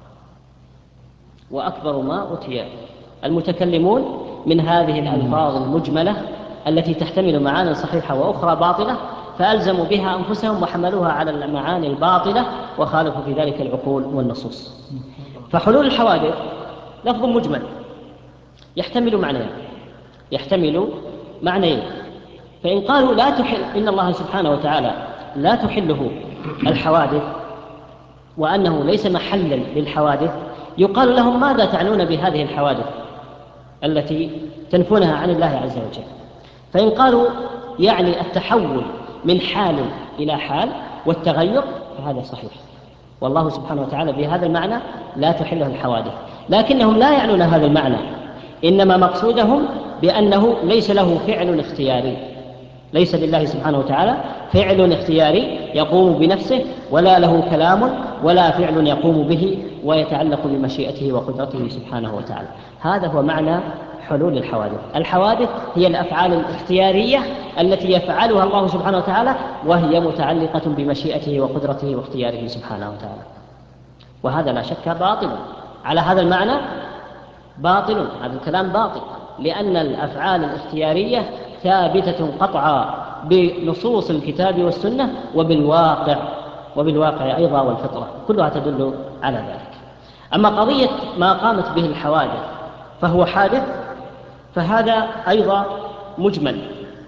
وأكبر ما أتي المتكلمون من هذه الألفاظ المجملة التي تحتمل معاني صحيحة وأخرى باطلة، فألزموا بها أنفسهم وحملوها على المعاني الباطلة وخالفوا في ذلك العقول والنصوص. فحلول الحوادث لفظ مجمل يحتمل معنيين يحتمل معنيين فإن قالوا لا تحل إن الله سبحانه وتعالى لا تحله الحوادث وأنه ليس محلا للحوادث، يقال لهم ماذا تعنون بهذه الحوادث التي تنفونها عن الله عز وجل؟ فإن قالوا يعني التحول من حال إلى حال والتغير فهذا صحيح، والله سبحانه وتعالى بهذا المعنى لا تحله الحوادث، لكنهم لا يعنون هذا المعنى، إنما مقصودهم بأنه ليس له فعل اختياري، ليس لله سبحانه وتعالى فعل اختياري يقوم بنفسه، ولا له كلام ولا فعل يقوم به ويتعلق بمشيئته وقدرته سبحانه وتعالى. هذا هو معنى حلول الحوادث. الحوادث هي الأفعال الاختيارية التي يفعلها الله سبحانه وتعالى وهي متعلقة بمشيئته وقدرته واختياره سبحانه وتعالى، وهذا لا شك باطل. على هذا المعنى باطل، هذا الكلام باطل، لأن الأفعال الاختيارية ثابتة قطعا بنصوص الكتاب والسنة وبالواقع وبالواقع أيضا والفطرة كلها تدل على ذلك. أما قضية ما قامت به الحوادث فهو حادث، فهذا أيضا مجمل.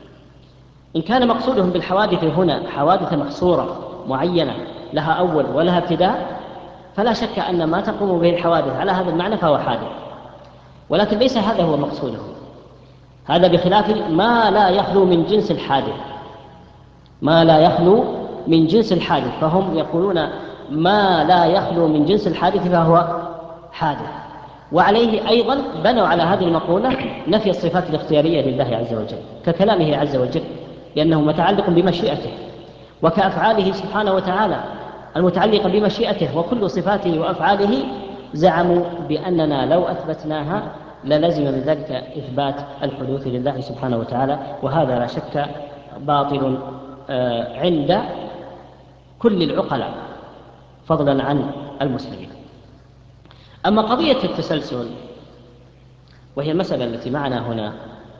إن كان مقصودهم بالحوادث هنا حوادث محصورة معينة لها أول ولها ابتداء، فلا شك أن ما تقوم به الحوادث على هذا المعنى فهو حادث، ولكن ليس هذا هو مقصودهم. هذا بخلاف ما لا يخلو من جنس الحادث، ما لا يخلو من جنس الحادث، فهم يقولون ما لا يخلو من جنس الحادث فهو حادث. وعليه أيضا بنوا على هذه المقولة نفي الصفات الاختيارية لله عز وجل ككلامه عز وجل، لأنه متعلق بمشيئته، وكأفعاله سبحانه وتعالى المتعلقة بمشيئته، وكل صفاته وأفعاله زعموا بأننا لو أثبتناها للزم من ذلك إثبات الحدوث لله سبحانه وتعالى، وهذا لا شك باطل عند كل العقلاء فضلا عن المسلمين. أما قضية التسلسل وهي المسألة التي معنا هنا،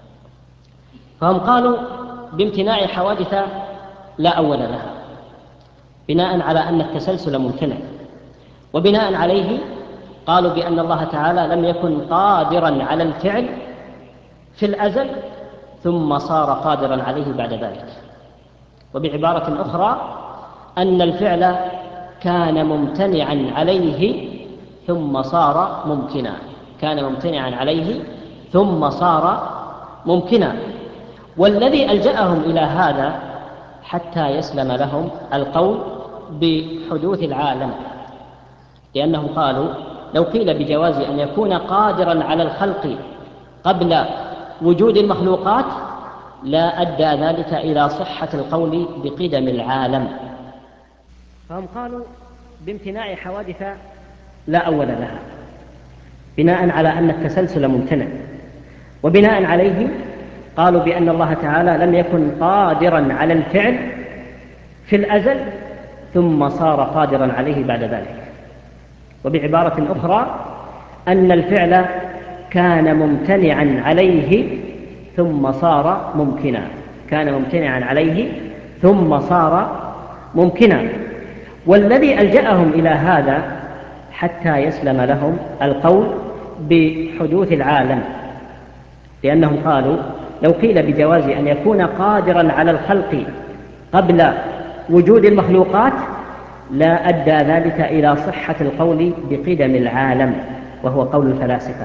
فهم قالوا بامتناع حوادث لا أول لها، بناء على أن التسلسل ممتنع، وبناء عليه قالوا بأن الله تعالى لم يكن قادرا على الفعل في الأزل ثم صار قادرا عليه بعد ذلك، وبعبارة أخرى أن الفعل كان ممتنعا عليه ثم صار ممكنا، كان ممتنعا عليه ثم صار ممكنا، والذي ألجأهم إلى هذا حتى يسلم لهم القول بحدوث العالم، لأنهم قالوا لو قيل بجواز أن يكون قادرا على الخلق قبل وجود المخلوقات لا أدى ذلك إلى صحة القول بقدم العالم. فهم قالوا بامتناع حوادث لا أول لها، بناء على أن التسلسل ممتنع، وبناء عليه قالوا بأن الله تعالى لم يكن قادرا على الفعل في الأزل ثم صار قادرا عليه بعد ذلك، وبعبارة أخرى أن الفعل كان ممتنعا عليه ثم صار ممكنا، كان ممتنعا عليه ثم صار ممكنا، والذي ألجأهم إلى هذا حتى يسلم لهم القول بحدوث العالم، لأنهم قالوا لو قيل بجواز أن يكون قادرا على الخلق قبل وجود المخلوقات لا أدى ذلك إلى صحة القول بقدم العالم، وهو قول الفلاسفة،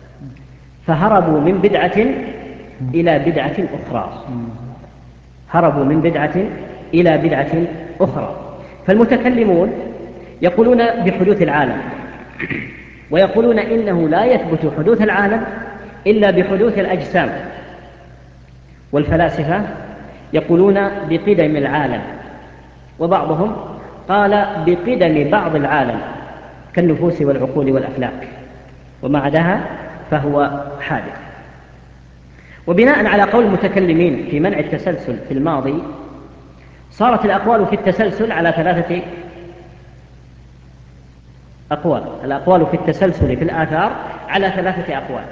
فهربوا من بدعة إلى بدعة أخرى، هربوا من بدعة إلى بدعة أخرى. فالمتكلمون يقولون بحدوث العالم، ويقولون إنه لا يثبت حدوث العالم إلا بحدوث الأجسام، والفلاسفة يقولون بقدم العالم، وبعضهم قال بقدم بعض العالم كالنفوس والعقول والأفلاك، وما عداها فهو حادث. وبناء على قول المتكلمين في منع التسلسل في الماضي، صارت الأقوال في التسلسل على ثلاثة أقوال. الأقوال في التسلسل في الآثار على ثلاثة أقوال.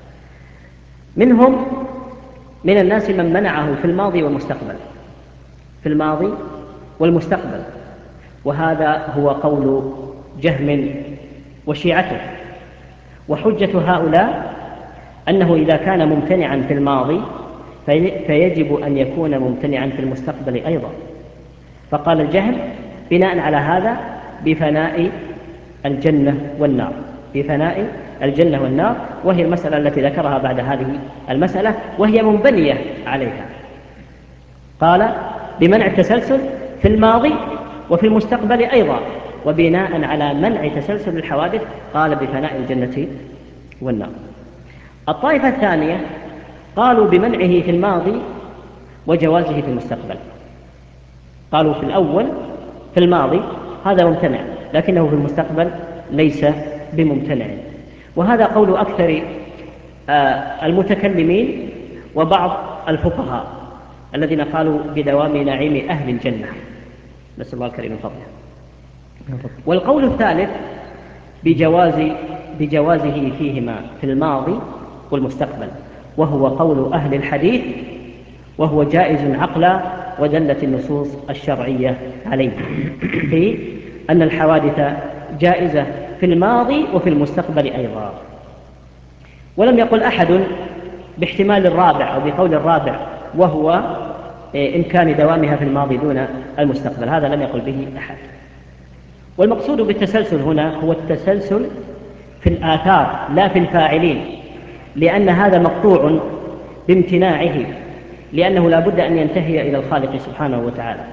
منهم من الناس من منعه في الماضي والمستقبل، في الماضي والمستقبل، وهذا هو قول جهم وشيعته. وحجة هؤلاء أنه إذا كان ممتنعا في الماضي فيجب أن يكون ممتنعا في المستقبل أيضا. فقال الجهم بناء على هذا بفناء الجنة والنار، بفناء الجنة والنار، وهي المسألة التي ذكرها بعد هذه المسألة، وهي منبنية عليها. قال بمنع التسلسل في الماضي وفي المستقبل أيضا، وبناء على منع تسلسل الحوادث قال بفناء الجنة والنار. الطائفة الثانية قالوا بمنعه في الماضي وجوازه في المستقبل. قالوا في الأول في الماضي هذا ممتنع، لكنه في المستقبل ليس بممتنع. وهذا قول أكثر المتكلمين وبعض الفقهاء الذين قالوا بدوام نعيم أهل الجنة، نسأل الله الكريم من فضله. والقول الثالث بجواز بجوازه فيهما في الماضي والمستقبل، وهو قول أهل الحديث، وهو جائز عقلا، ودلت النصوص الشرعية عليه في أن الحوادث جائزة في الماضي وفي المستقبل أيضا. ولم يقل أحد باحتمال الرابع أو بقول الرابع، وهو إمكان دوامها في الماضي دون المستقبل، هذا لم يقل به أحد. والمقصود بالتسلسل هنا هو التسلسل في الآثار لا في الفاعلين، لأن هذا مقطوع بامتناعه، لأنه لا بد أن ينتهي إلى الخالق سبحانه وتعالى.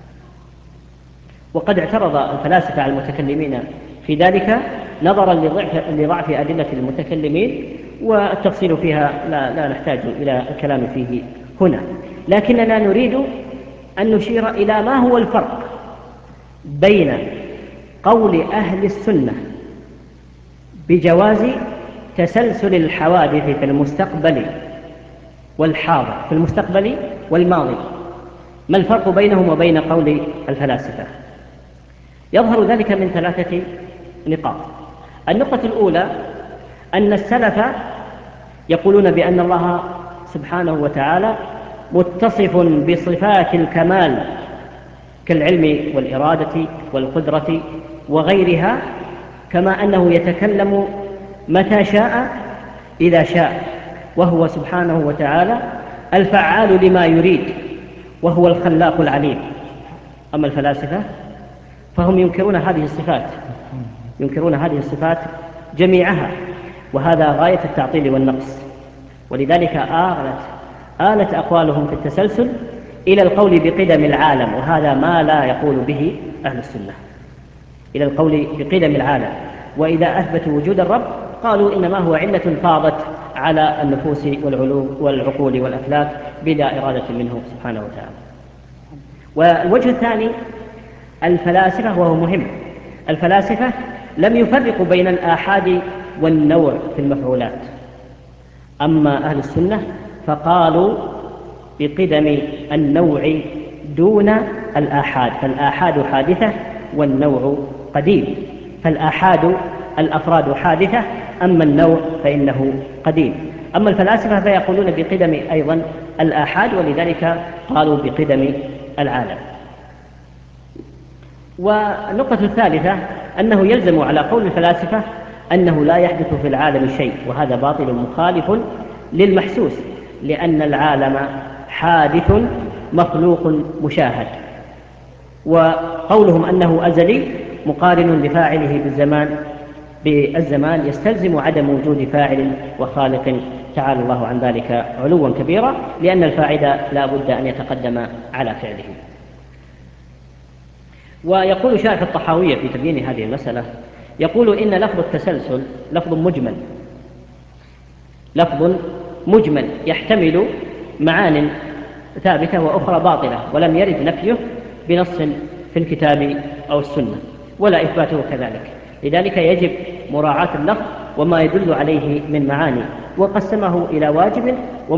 وقد اعترض الفلاسفة على المتكلمين في ذلك نظرا لضعف أدلة المتكلمين، والتفصيل فيها لا, لا نحتاج إلى الكلام فيه هنا، لكننا نريد أن نشير إلى ما هو الفرق بين قول أهل السنة بجواز تسلسل الحوادث في المستقبل والحاضر، في المستقبل والماضي، ما الفرق بينهم وبين قول الفلاسفة؟ يظهر ذلك من ثلاثة نقاط. النقطة الأولى أن السلف يقولون بأن الله سبحانه وتعالى متصف بصفات الكمال كالعلم والإرادة والقدرة وغيرها، كما أنه يتكلم متى شاء إذا شاء، وهو سبحانه وتعالى الفعال لما يريد، وهو الخلاق العليم. أما الفلاسفة فهم ينكرون هذه الصفات، ينكرون هذه الصفات جميعها، وهذا غاية التعطيل والنقص. ولذلك آلت آلت أقوالهم في التسلسل إلى القول بقدم العالم، وهذا ما لا يقول به أهل السنة، إلى القول بقدم العالم. وإذا أثبتوا وجود الرب قالوا إنما هو علة فاضت على النفوس والعقول والأفلاك بلا إرادة منه سبحانه وتعالى. والوجه الثاني الفلاسفة، وهو مهم، الفلاسفة لم يفرقوا بين الآحاد والنوع في المفعولات. أما أهل السنة فقالوا بقدم النوع دون الآحاد، فالآحاد حادثة والنوع قديم، فالآحاد الأفراد حادثة، أما النوع فإنه قديم. أما الفلاسفة فيقولون بقدم أيضا الآحاد، ولذلك قالوا بقدم العالم. والنقطة الثالثة أنه يلزم على قول الفلاسفة أنه لا يحدث في العالم شيء، وهذا باطل مخالف للمحسوس، لأن العالم حادث مخلوق مشاهد. وقولهم أنه أزلي مقارن لفاعله بالزمان بالزمان يستلزم عدم وجود فاعل وخالق، تعالى الله عن ذلك علوا كبيرا، لأن الفاعل لا بد أن يتقدم على فعله. ويقول شارح الطحاوية في تبيين هذه المسألة، يقول إن لفظ التسلسل لفظ مجمل لفظ مجمل يحتمل معان ثابتة وأخرى باطلة، ولم يرد نفيه بنص في الكتاب أو السنة ولا إثباته كذلك. لذلك يجب مراعاة اللفظ وما يدل عليه من معاني، وقسمه إلى واجب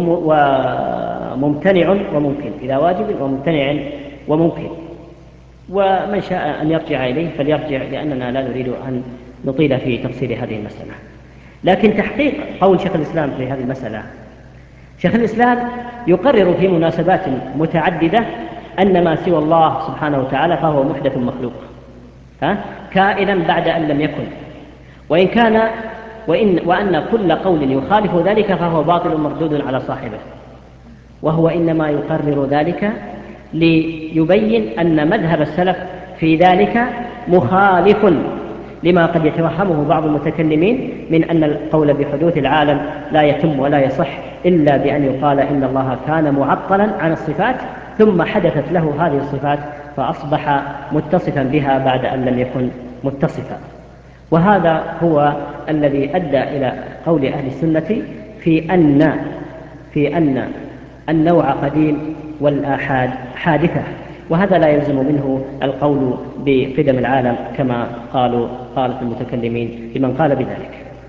وممتنع وممكن، إلى واجب وممتنع وممكن. ومن شاء أن يرجع إليه فليرجع، لأننا لا نريد أن نطيل في تفصيل هذه المسألة. لكن تحقيق قول شيخ الإسلام في هذه المسألة، شيخ الإسلام يقرر في مناسبات متعددة أن ما سوى الله سبحانه وتعالى فهو محدث مخلوق كائنا بعد أن لم يكن، وإن كان وإن وأن كل قول يخالف ذلك فهو باطل مردود على صاحبه. وهو إنما يقرر ذلك ليبين أن مذهب السلف في ذلك مخالف لما قد يتوهمه بعض المتكلمين من أن القول بحدوث العالم لا يتم ولا يصح إلا بأن يقال إن الله كان معطلا عن الصفات ثم حدثت له هذه الصفات فأصبح متصفا بها بعد أن لم يكن متصفا. وهذا هو الذي أدى إلى قول أهل السنة في أن في أن النوع قديم والآحاد حادثة، وهذا لا يلزم منه القول بقدم العالم كما قالوا قالت المتكلمين لمن قال بذلك.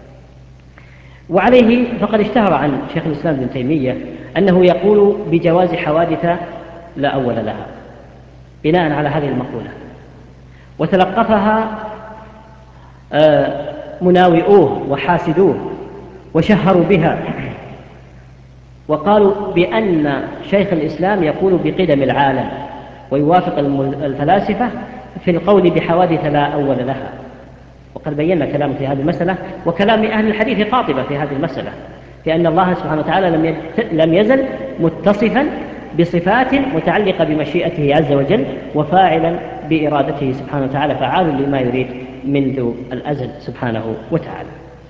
وعليه فقد اشتهر عن شيخ الإسلام ابن تيمية أنه يقول بجواز حوادث لا أول لها بناء على هذه المقولة، وتلقفها مناوئوه وحاسدوه وشهروا بها، وقالوا بأن شيخ الإسلام يقول بقدم العالم ويوافق الفلاسفة في القول بحوادث لا أول لها. وقد بينا كلام في هذه المسألة وكلام أهل الحديث قاطبة في هذه المسألة، لأن الله سبحانه وتعالى لم يزل متصفا بصفات متعلقة بمشيئته عز وجل وفاعلا بإرادته سبحانه وتعالى، فعال لما يريد منذ الأزل سبحانه وتعالى.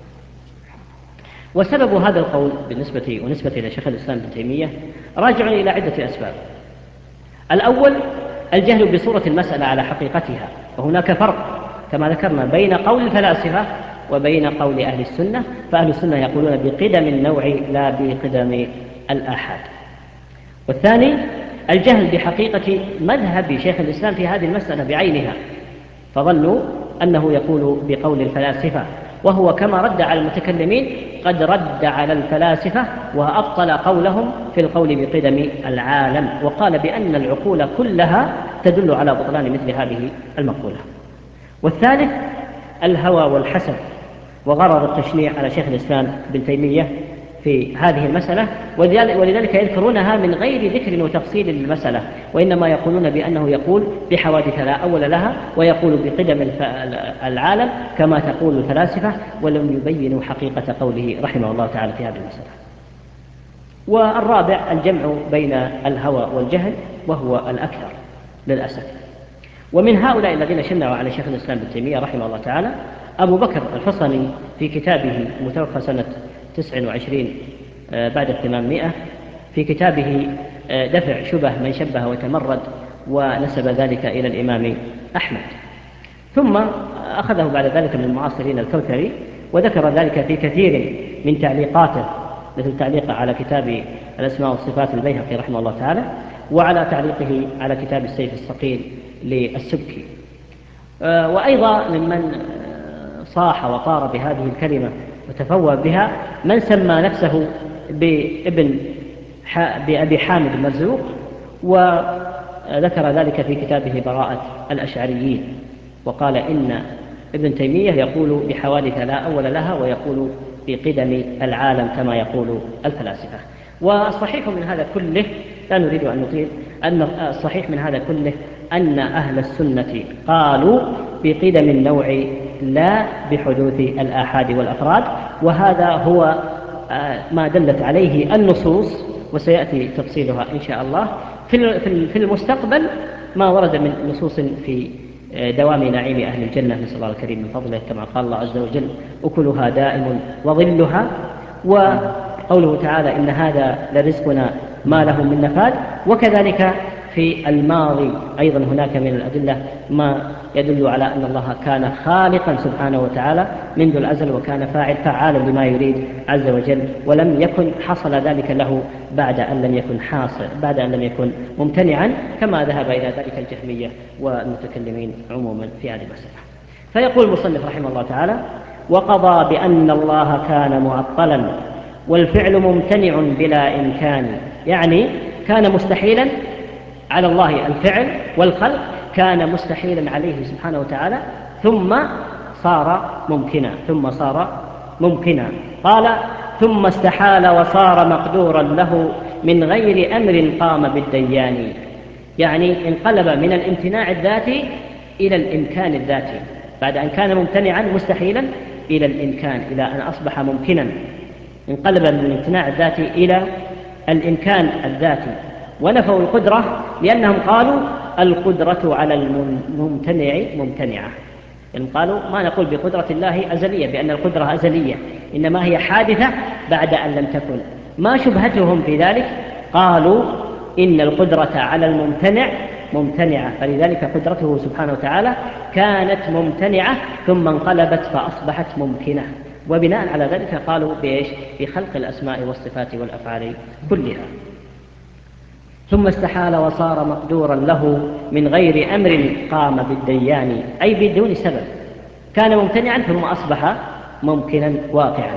وسبب هذا القول بالنسبة ونسبة إلى شيخ الإسلام ابن تيمية راجع إلى عدة أسباب. الأول الجهل بصورة المسألة على حقيقتها، وهناك فرق كما ذكرنا بين قول الفلاسفة وبين قول أهل السنة، فأهل السنة يقولون بقدم النوع لا بقدم الآحاد. والثاني الجهل بحقيقة مذهب شيخ الإسلام في هذه المسألة بعينها، فظنوا أنه يقول بقول الفلاسفة، وهو كما رد على المتكلمين قد رد على الفلاسفة وأبطل قولهم في القول بقدم العالم، وقال بأن العقول كلها تدل على بطلان مثل هذه المقولة. والثالث الهوى والحسد وغرض التشنيع على شيخ الإسلام ابن تيمية في هذه المسألة، ولذلك يذكرونها من غير ذكر وتفصيل للمسألة، وإنما يقولون بأنه يقول بحوادث لا أول لها ويقول بقدم العالم كما تقول الفلاسفة، ولم يبينوا حقيقة قوله رحمه الله تعالى في هذه المسألة. والرابع الجمع بين الهوى والجهل وهو الأكثر للأسف. ومن هؤلاء الذين شنعوا على شيخ الإسلام ابن تيمية رحمه الله تعالى أبو بكر الحصني في كتابه المتوفى سنة تسع وعشرين بعد الثمانمائة، في كتابه دفع شبه من شبه وتمرد، ونسب ذلك إلى الإمام أحمد. ثم أخذه بعد ذلك من المعاصرين الكوثري وذكر ذلك في كثير من تعليقاته، مثل تعليقه على كتاب الأسماء والصفات البيهقي رحمه الله تعالى، وعلى تعليقه على كتاب السيف الثقيل للسبكي. وأيضا ممن صاح وطار بهذه الكلمة وتفوه بها من سمى نفسه بابن بأبي حامد المرزوق، وذكر ذلك في كتابه براءة الأشعريين، وقال إن ابن تيمية يقول بحوادث لا أول لها ويقول بقدم العالم كما يقول الفلاسفة. والصحيح من هذا كله، لا نريد أن نطيل، أن الصحيح من هذا كله أن أهل السنة قالوا بقدم النوع لا بحدوث الآحاد والأفراد، وهذا هو ما دلت عليه النصوص، وسيأتي تفصيلها إن شاء الله في المستقبل، ما ورد من نصوص في دوام نعيم أهل الجنة، نسأل الله الكريم من فضله، كما قال الله عز وجل أكلها دائم وظلها، وقوله تعالى إن هذا لرزقنا ما له من نفاد. وكذلك في الماضي أيضا هناك من الأدلة ما يدل على أن الله كان خالقا سبحانه وتعالى منذ الأزل، وكان فاعل فعالا لما يريد عز وجل، ولم يكن حصل ذلك له بعد أن لم يكن حاصل بعد أن لم يكن ممتنعا، كما ذهب إلى ذلك الجهمية والمتكلمين عموما في هذه المسألة. فيقول المصنف رحمه الله تعالى: وقضى بأن الله كان معطلا والفعل ممتنع بلا إمكان، يعني كان مستحيلا على الله الفعل والخلق، كان مستحيلا عليه سبحانه وتعالى ثم صار ممكنا ثم صار ممكنا قال: ثم استحال وصار مقدورا له من غير أمر قام بالديان، يعني انقلب من الامتناع الذاتي إلى الإمكان الذاتي، بعد أن كان ممتنعا مستحيلا إلى الإمكان، إلى أن أصبح ممكنا، انقلب من الامتناع الذاتي إلى الإمكان الذاتي. ونفوا القدرة لأنهم قالوا القدرة على الممتنع ممتنعة، يعني قالوا ما نقول بقدرة الله أزلية، بأن القدرة أزلية، إنما هي حادثة بعد أن لم تكن. ما شبهتهم في ذلك؟ قالوا إن القدرة على الممتنع ممتنعة، فلذلك قدرته سبحانه وتعالى كانت ممتنعة ثم انقلبت فأصبحت ممكنة، وبناء على ذلك قالوا بإيش؟ بخلق الأسماء والصفات والأفعال كلها. ثم استحال وصار مقدورا له من غير أمر قام بالديان، أي بدون سبب، كان ممتنعا ثم أصبح ممكنا واقعا.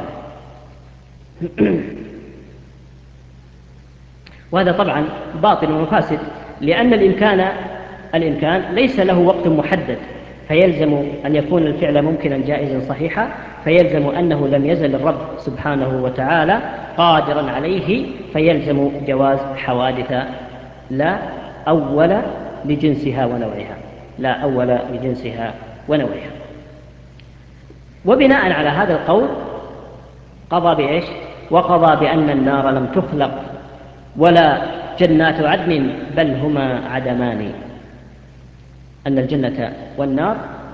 وهذا طبعا باطل وفاسد، لأن الإمكان الإمكان ليس له وقت محدد، فيلزم أن يكون الفعل ممكنا جائزا صحيحا، فيلزم أنه لم يزل الرب سبحانه وتعالى قادرا عليه، فيلزم جواز حوادث لا أول لجنسها ونوعها لا أول لجنسها ونوعها. وبناء على هذا القول قضى بإيش؟ وقضى بأن النار لم تخلق ولا جنات عدن بل هما عدمان، أن الجنة والنار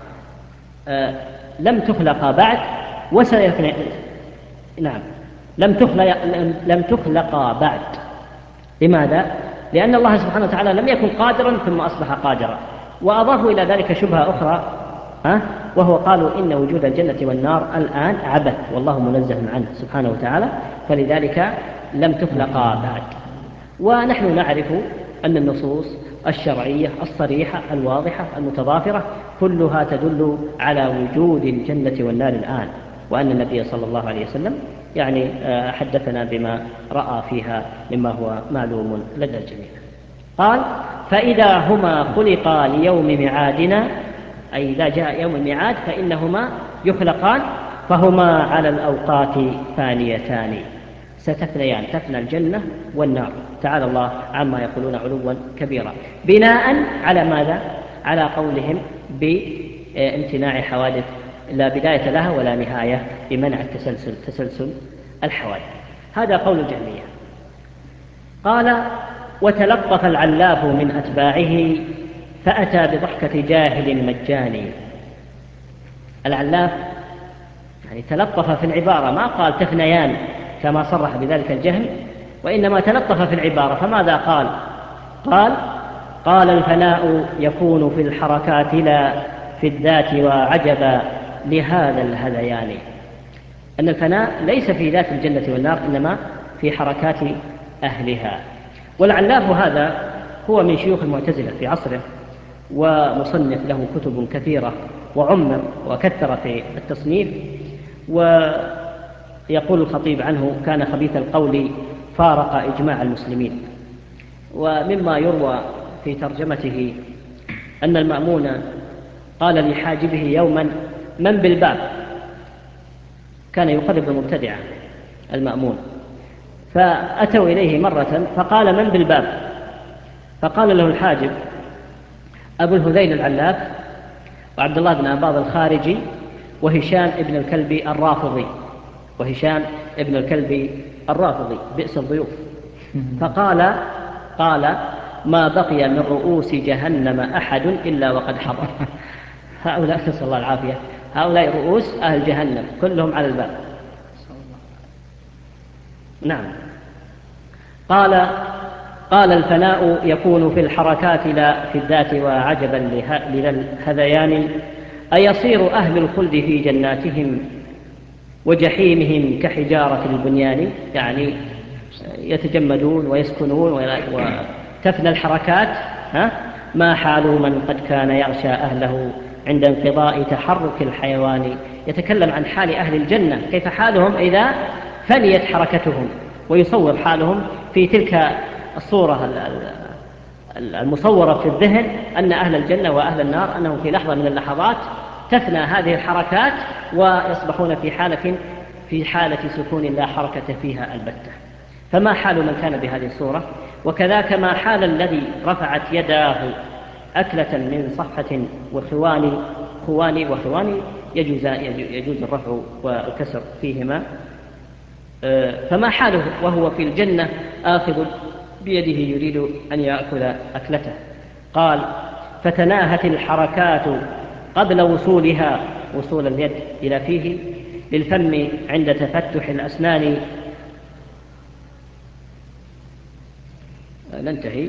آه لم تخلقا بعد وسيكون نعم لم تخلق لم تخلقا بعد. لماذا؟ لأن الله سبحانه وتعالى لم يكن قادرا ثم أصبح قادرا. وأضافوا إلى ذلك شبهة أخرى، ها؟ وهو قالوا إن وجود الجنة والنار الآن عبث والله منزه عنه سبحانه وتعالى، فلذلك لم تخلقا بعد. ونحن نعرف أن النصوص الشرعية الصريحة الواضحة المتضافرة كلها تدل على وجود الجنة والنار الآن، وأن النبي صلى الله عليه وسلم يعني حدثنا بما رأى فيها مما هو معلوم لدى الجميع. قال: فإذا هما خلقا ليوم ميعادنا، أي إذا جاء يوم الميعاد فإنهما يخلقان، فهما على الأوقات فانيتان، ستفنيان، تفنى الجنة والنار، تعالى الله عما يقولون علوا كبيرا، بناء على ماذا؟ على قولهم بامتناع حوادث لا بداية لها ولا نهاية، بمنع التسلسل تسلسل الحوادث. هذا قول الجهمية. قال: وتلطف العلاف من أتباعه فأتى بضحكة جاهل مجاني. العلاف يعني تلطف في العبارة، ما قال تفنيان كما صرح بذلك الجهم، وإنما تلطف في العبارة. فماذا قال؟ قال قال الفناء يكون في الحركات لا في الذات، وعجبا لهذا الهذيان، أن الفناء ليس في ذات الجنة والنار إنما في حركات أهلها. والعلاف هذا هو من شيوخ المعتزلة في عصره، ومصنف له كتب كثيرة وعمر وكثر في التصنيف. ويقول الخطيب عنه: كان خبيث القول فارق إجماع المسلمين. ومما يروى في ترجمته أن المأمون قال لحاجبه يوما: من بالباب؟ كان يقرب المبتدعة المأمون، فأتوا إليه مرة فقال: من بالباب؟ فقال له الحاجب: أبو الهذيل العلاف، وعبد الله بن أباض الخارجي، وهشام ابن الكلب الرافضي وهشام ابن الكلب الرافضي بئس الضيوف. فقال قال ما بقي من رؤوس جهنم أحد إلا وقد حضر. هؤلاء نسأل الله العافية، هؤلاء رؤوس أهل جهنم كلهم على الباب. نعم. قال قال الفناء يكون في الحركات لا في الذات وعجبا لذا الهذيان أيصير أهل الخلد في جناتهم وجحيمهم كحجارة البنيان، يعني يتجمدون ويسكنون وتفنى الحركات، ها؟ ما حال من قد كان يغشى أهله عند انقضاء تحرك الحيوان. يتكلم عن حال أهل الجنة كيف حالهم إذا فنيت حركتهم، ويصور حالهم في تلك الصورة المصورة في الذهن أن أهل الجنة وأهل النار أنهم في لحظة من اللحظات تفنى هذه الحركات ويصبحون في حالة في حالة سكون لا حركة فيها البتة. فما حال من كان بهذه الصورة؟ وكذاك ما حال الذي رفعت يداه أكلة من صفحة وخوان خوان وخوان يجوز, يجوز الرفع والكسر فيهما. فما حاله وهو في الجنة آخذ بيده يريد أن يأكل أكلته؟ قال فتناهت الحركات قبل وصولها، وصول اليد إلى فيه، للفم عند تفتح الأسنان. ننتهي.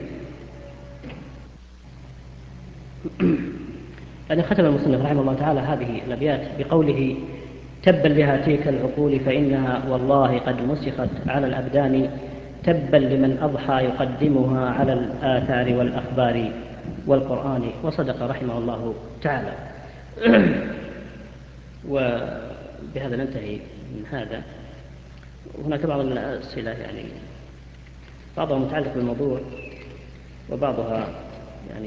يعني ختم المصنف رحمه الله تعالى هذه الأبيات بقوله تبا لهاتيك العقول فإنها والله قد مسخت على الأبدان، تبا لمن أضحى يقدمها على الآثار والأخبار والقرآن. وصدق رحمه الله تعالى. وبهذا ننتهي من هذا. هناك بعض الأسئلة يعني بعضها متعلق بالموضوع وبعضها يعني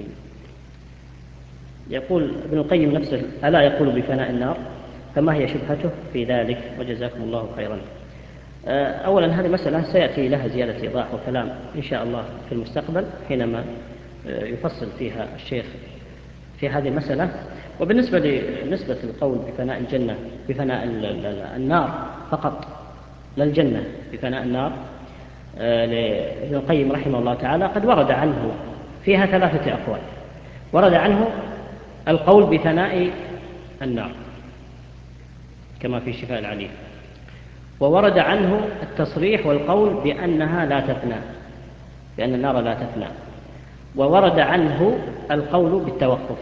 يقول ابن القيم نفسه ألا يقول بفناء النار؟ فما هي شبهته في ذلك؟ وجزاكم الله خيرا. أولا هذه مسألة سيأتي لها زيادة إيضاح وكلام إن شاء الله في المستقبل حينما يفصل فيها الشيخ في هذه المسألة. وبالنسبة لنسبة القول بفناء الجنة بفناء النار فقط، لا الجنة بفناء النار، لابن القيم رحمه الله تعالى قد ورد عنه فيها ثلاثة أقوال. ورد عنه القول بفناء النار كما في شفاء العليل، وورد عنه التصريح والقول بأنها لا تفنى، بأن النار لا تفنى، وورد عنه القول بالتوقف،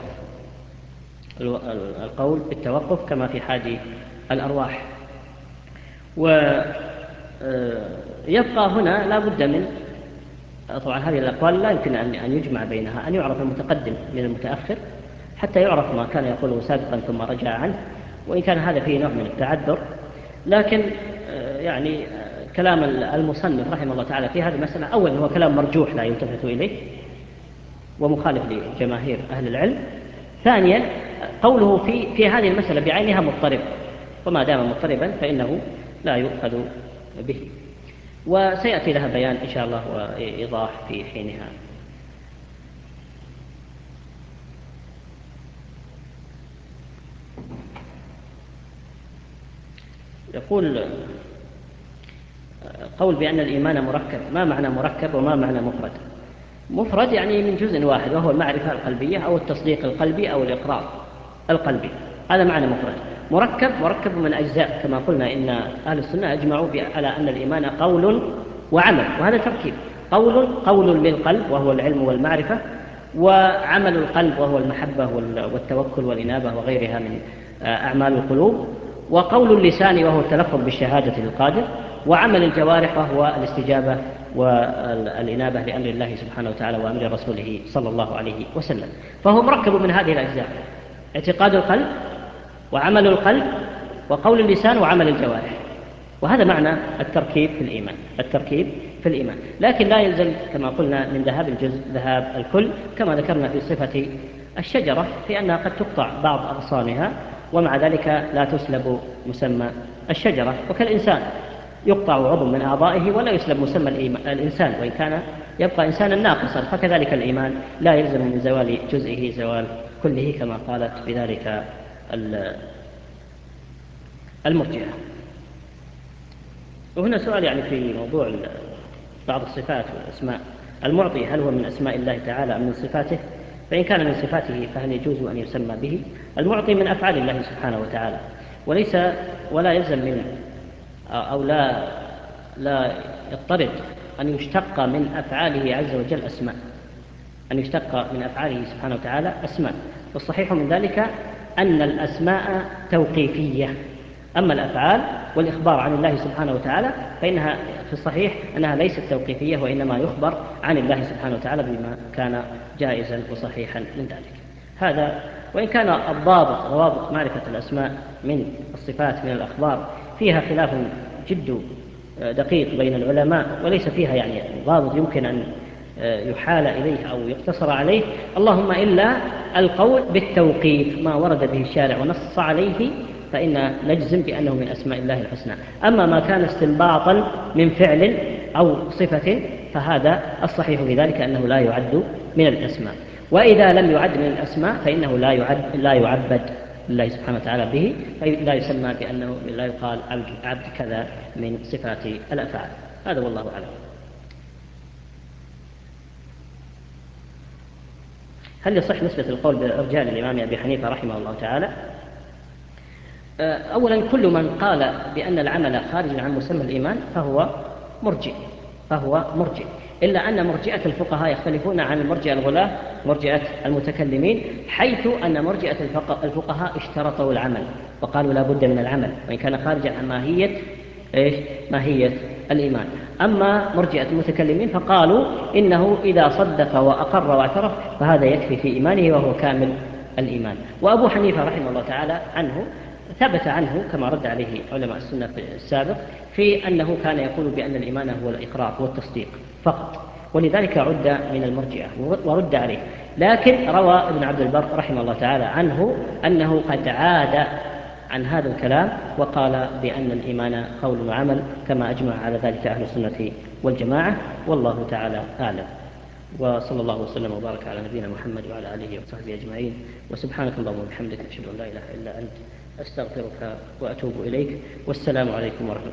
القول بالتوقف كما في حادي الأرواح. ويبقى هنا لا بد من، طبعا هذه الأقوال لا يمكن أن يجمع بينها، أن يعرف المتقدم من المتأخر حتى يعرف ما كان يقوله سابقا ثم رجع عنه، وإن كان هذا فيه نوع من التعذر. لكن يعني كلام المصنف رحمه الله تعالى في هذه المسألة أولا هو كلام مرجوح لا يلتفت إليه ومخالف لجماهير أهل العلم. ثانيا قوله في, في هذه المسألة بعينها مضطرب، وما دام مضطربا فإنه لا يؤخذ به، وسيأتي لها بيان إن شاء الله وإيضاح في حينها. يقول قول بأن الإيمان مركب، ما معنى مركب وما معنى مفرد؟ مفرد يعني من جزء واحد وهو المعرفة القلبية أو التصديق القلبي أو الإقرار القلبي، هذا معنى مفرد. مركب مركب من أجزاء، كما قلنا إن أهل السنة أجمعوا على أن الإيمان قول وعمل، وهذا تركيب، قول قول للقلب وهو العلم والمعرفة، وعمل القلب وهو المحبة والتوكل والإنابة وغيرها من أعمال القلوب، وقول اللسان وهو التلفظ بالشهادة للقادر، وعمل الجوارح وهو الاستجابة والإنابة لأمر الله سبحانه وتعالى وأمر رسوله صلى الله عليه وسلم. فهو مركب من هذه الأجزاء: اعتقاد القلب وعمل القلب وقول اللسان وعمل الجوارح، وهذا معنى التركيب في الإيمان، التركيب في الإيمان. لكن لا يلزم كما قلنا من ذهاب الجزء ذهاب الكل، كما ذكرنا في صفة الشجرة في أنها قد تقطع بعض أغصانها ومع ذلك لا تسلب مسمى الشجرة، وكالإنسان يقطع عضو من أعضائه ولا يسلب مسمى الإنسان وإن كان يبقى إنسانا ناقصا، فكذلك الإيمان لا يلزم من زوال جزئه زوال كله كما قالت بذلك المرجئة. وهنا سؤال يعني في موضوع بعض الصفات والأسماء، المعطي هل هو من أسماء الله تعالى أم من صفاته؟ فإن كان من صفاته فهل يجوز أن يسمى به؟ المعطي من أفعال الله سبحانه وتعالى، وليس ولا يلزم من أو لا لا يضطرد أن يشتق من أفعاله عز وجل أسماء، أن يشتق من أفعاله سبحانه وتعالى أسماء. والصحيح من ذلك أن الأسماء توقيفية، أما الأفعال والإخبار عن الله سبحانه وتعالى فإنها في الصحيح أنها ليست توقيفية، وإنما يخبر عن الله سبحانه وتعالى بما كان جائزا وصحيحا من ذلك. هذا وإن كان الضابط روابط معرفة الأسماء من الصفات من الأخبار فيها خلاف جد دقيق بين العلماء، وليس فيها يعني ضابط يمكن أن يحال إليه أو يقتصر عليه، اللهم إلا القول بالتوقيف ما ورد به الشارع ونص عليه فإن نجزم بأنه من أسماء الله الحسنى. أما ما كان استنباطا من فعل أو صفة فهذا الصحيح في ذلك أنه لا يعد من الأسماء، وإذا لم يعد من الأسماء فإنه لا يعد لا يعبد لله سبحانه وتعالى به، فلا يسمى بأنه لا يقال عبد, عبد كذا من صفات الأفعال. هذا والله أعلم. هل يصح نسبة القول بالإرجاء للإمام أبي حنيفة رحمه الله تعالى؟ أولا كل من قال بأن العمل خارج عن مسمى الإيمان فهو مرجئ فهو مرجئ إلا أن مرجئة الفقهاء يختلفون عن المرجئة الغلاة مرجئة المتكلمين، حيث أن مرجئة الفقهاء اشترطوا العمل وقالوا لا بد من العمل وإن كان خارجا عن ماهية إيش؟ ماهية الإيمان. أما مرجئة المتكلمين فقالوا إنه إذا صدق وأقر واعترف فهذا يكفي في إيمانه وهو كامل الإيمان. وأبو حنيفة رحمه الله تعالى عنه ثبت عنه كما رد عليه علماء السنة في السابق في أنه كان يقول بأن الإيمان هو الإقرار والتصديق فقط، ولذلك عد من المرجئة ورد عليه. لكن روى ابن عبد البر رحمه الله تعالى عنه أنه قد عاد عن هذا الكلام وقال بأن الإيمان قول وعمل كما أجمع على ذلك أهل السنة والجماعة، والله تعالى أعلم. وصلى الله وسلم وبارك على نبينا محمد وعلى آله وصحبه أجمعين، وسبحانك اللهم وبحمدك أشهد أن لا إله إلا أنت أستغفرك وأتوب إليك، والسلام عليكم ورحمة الله.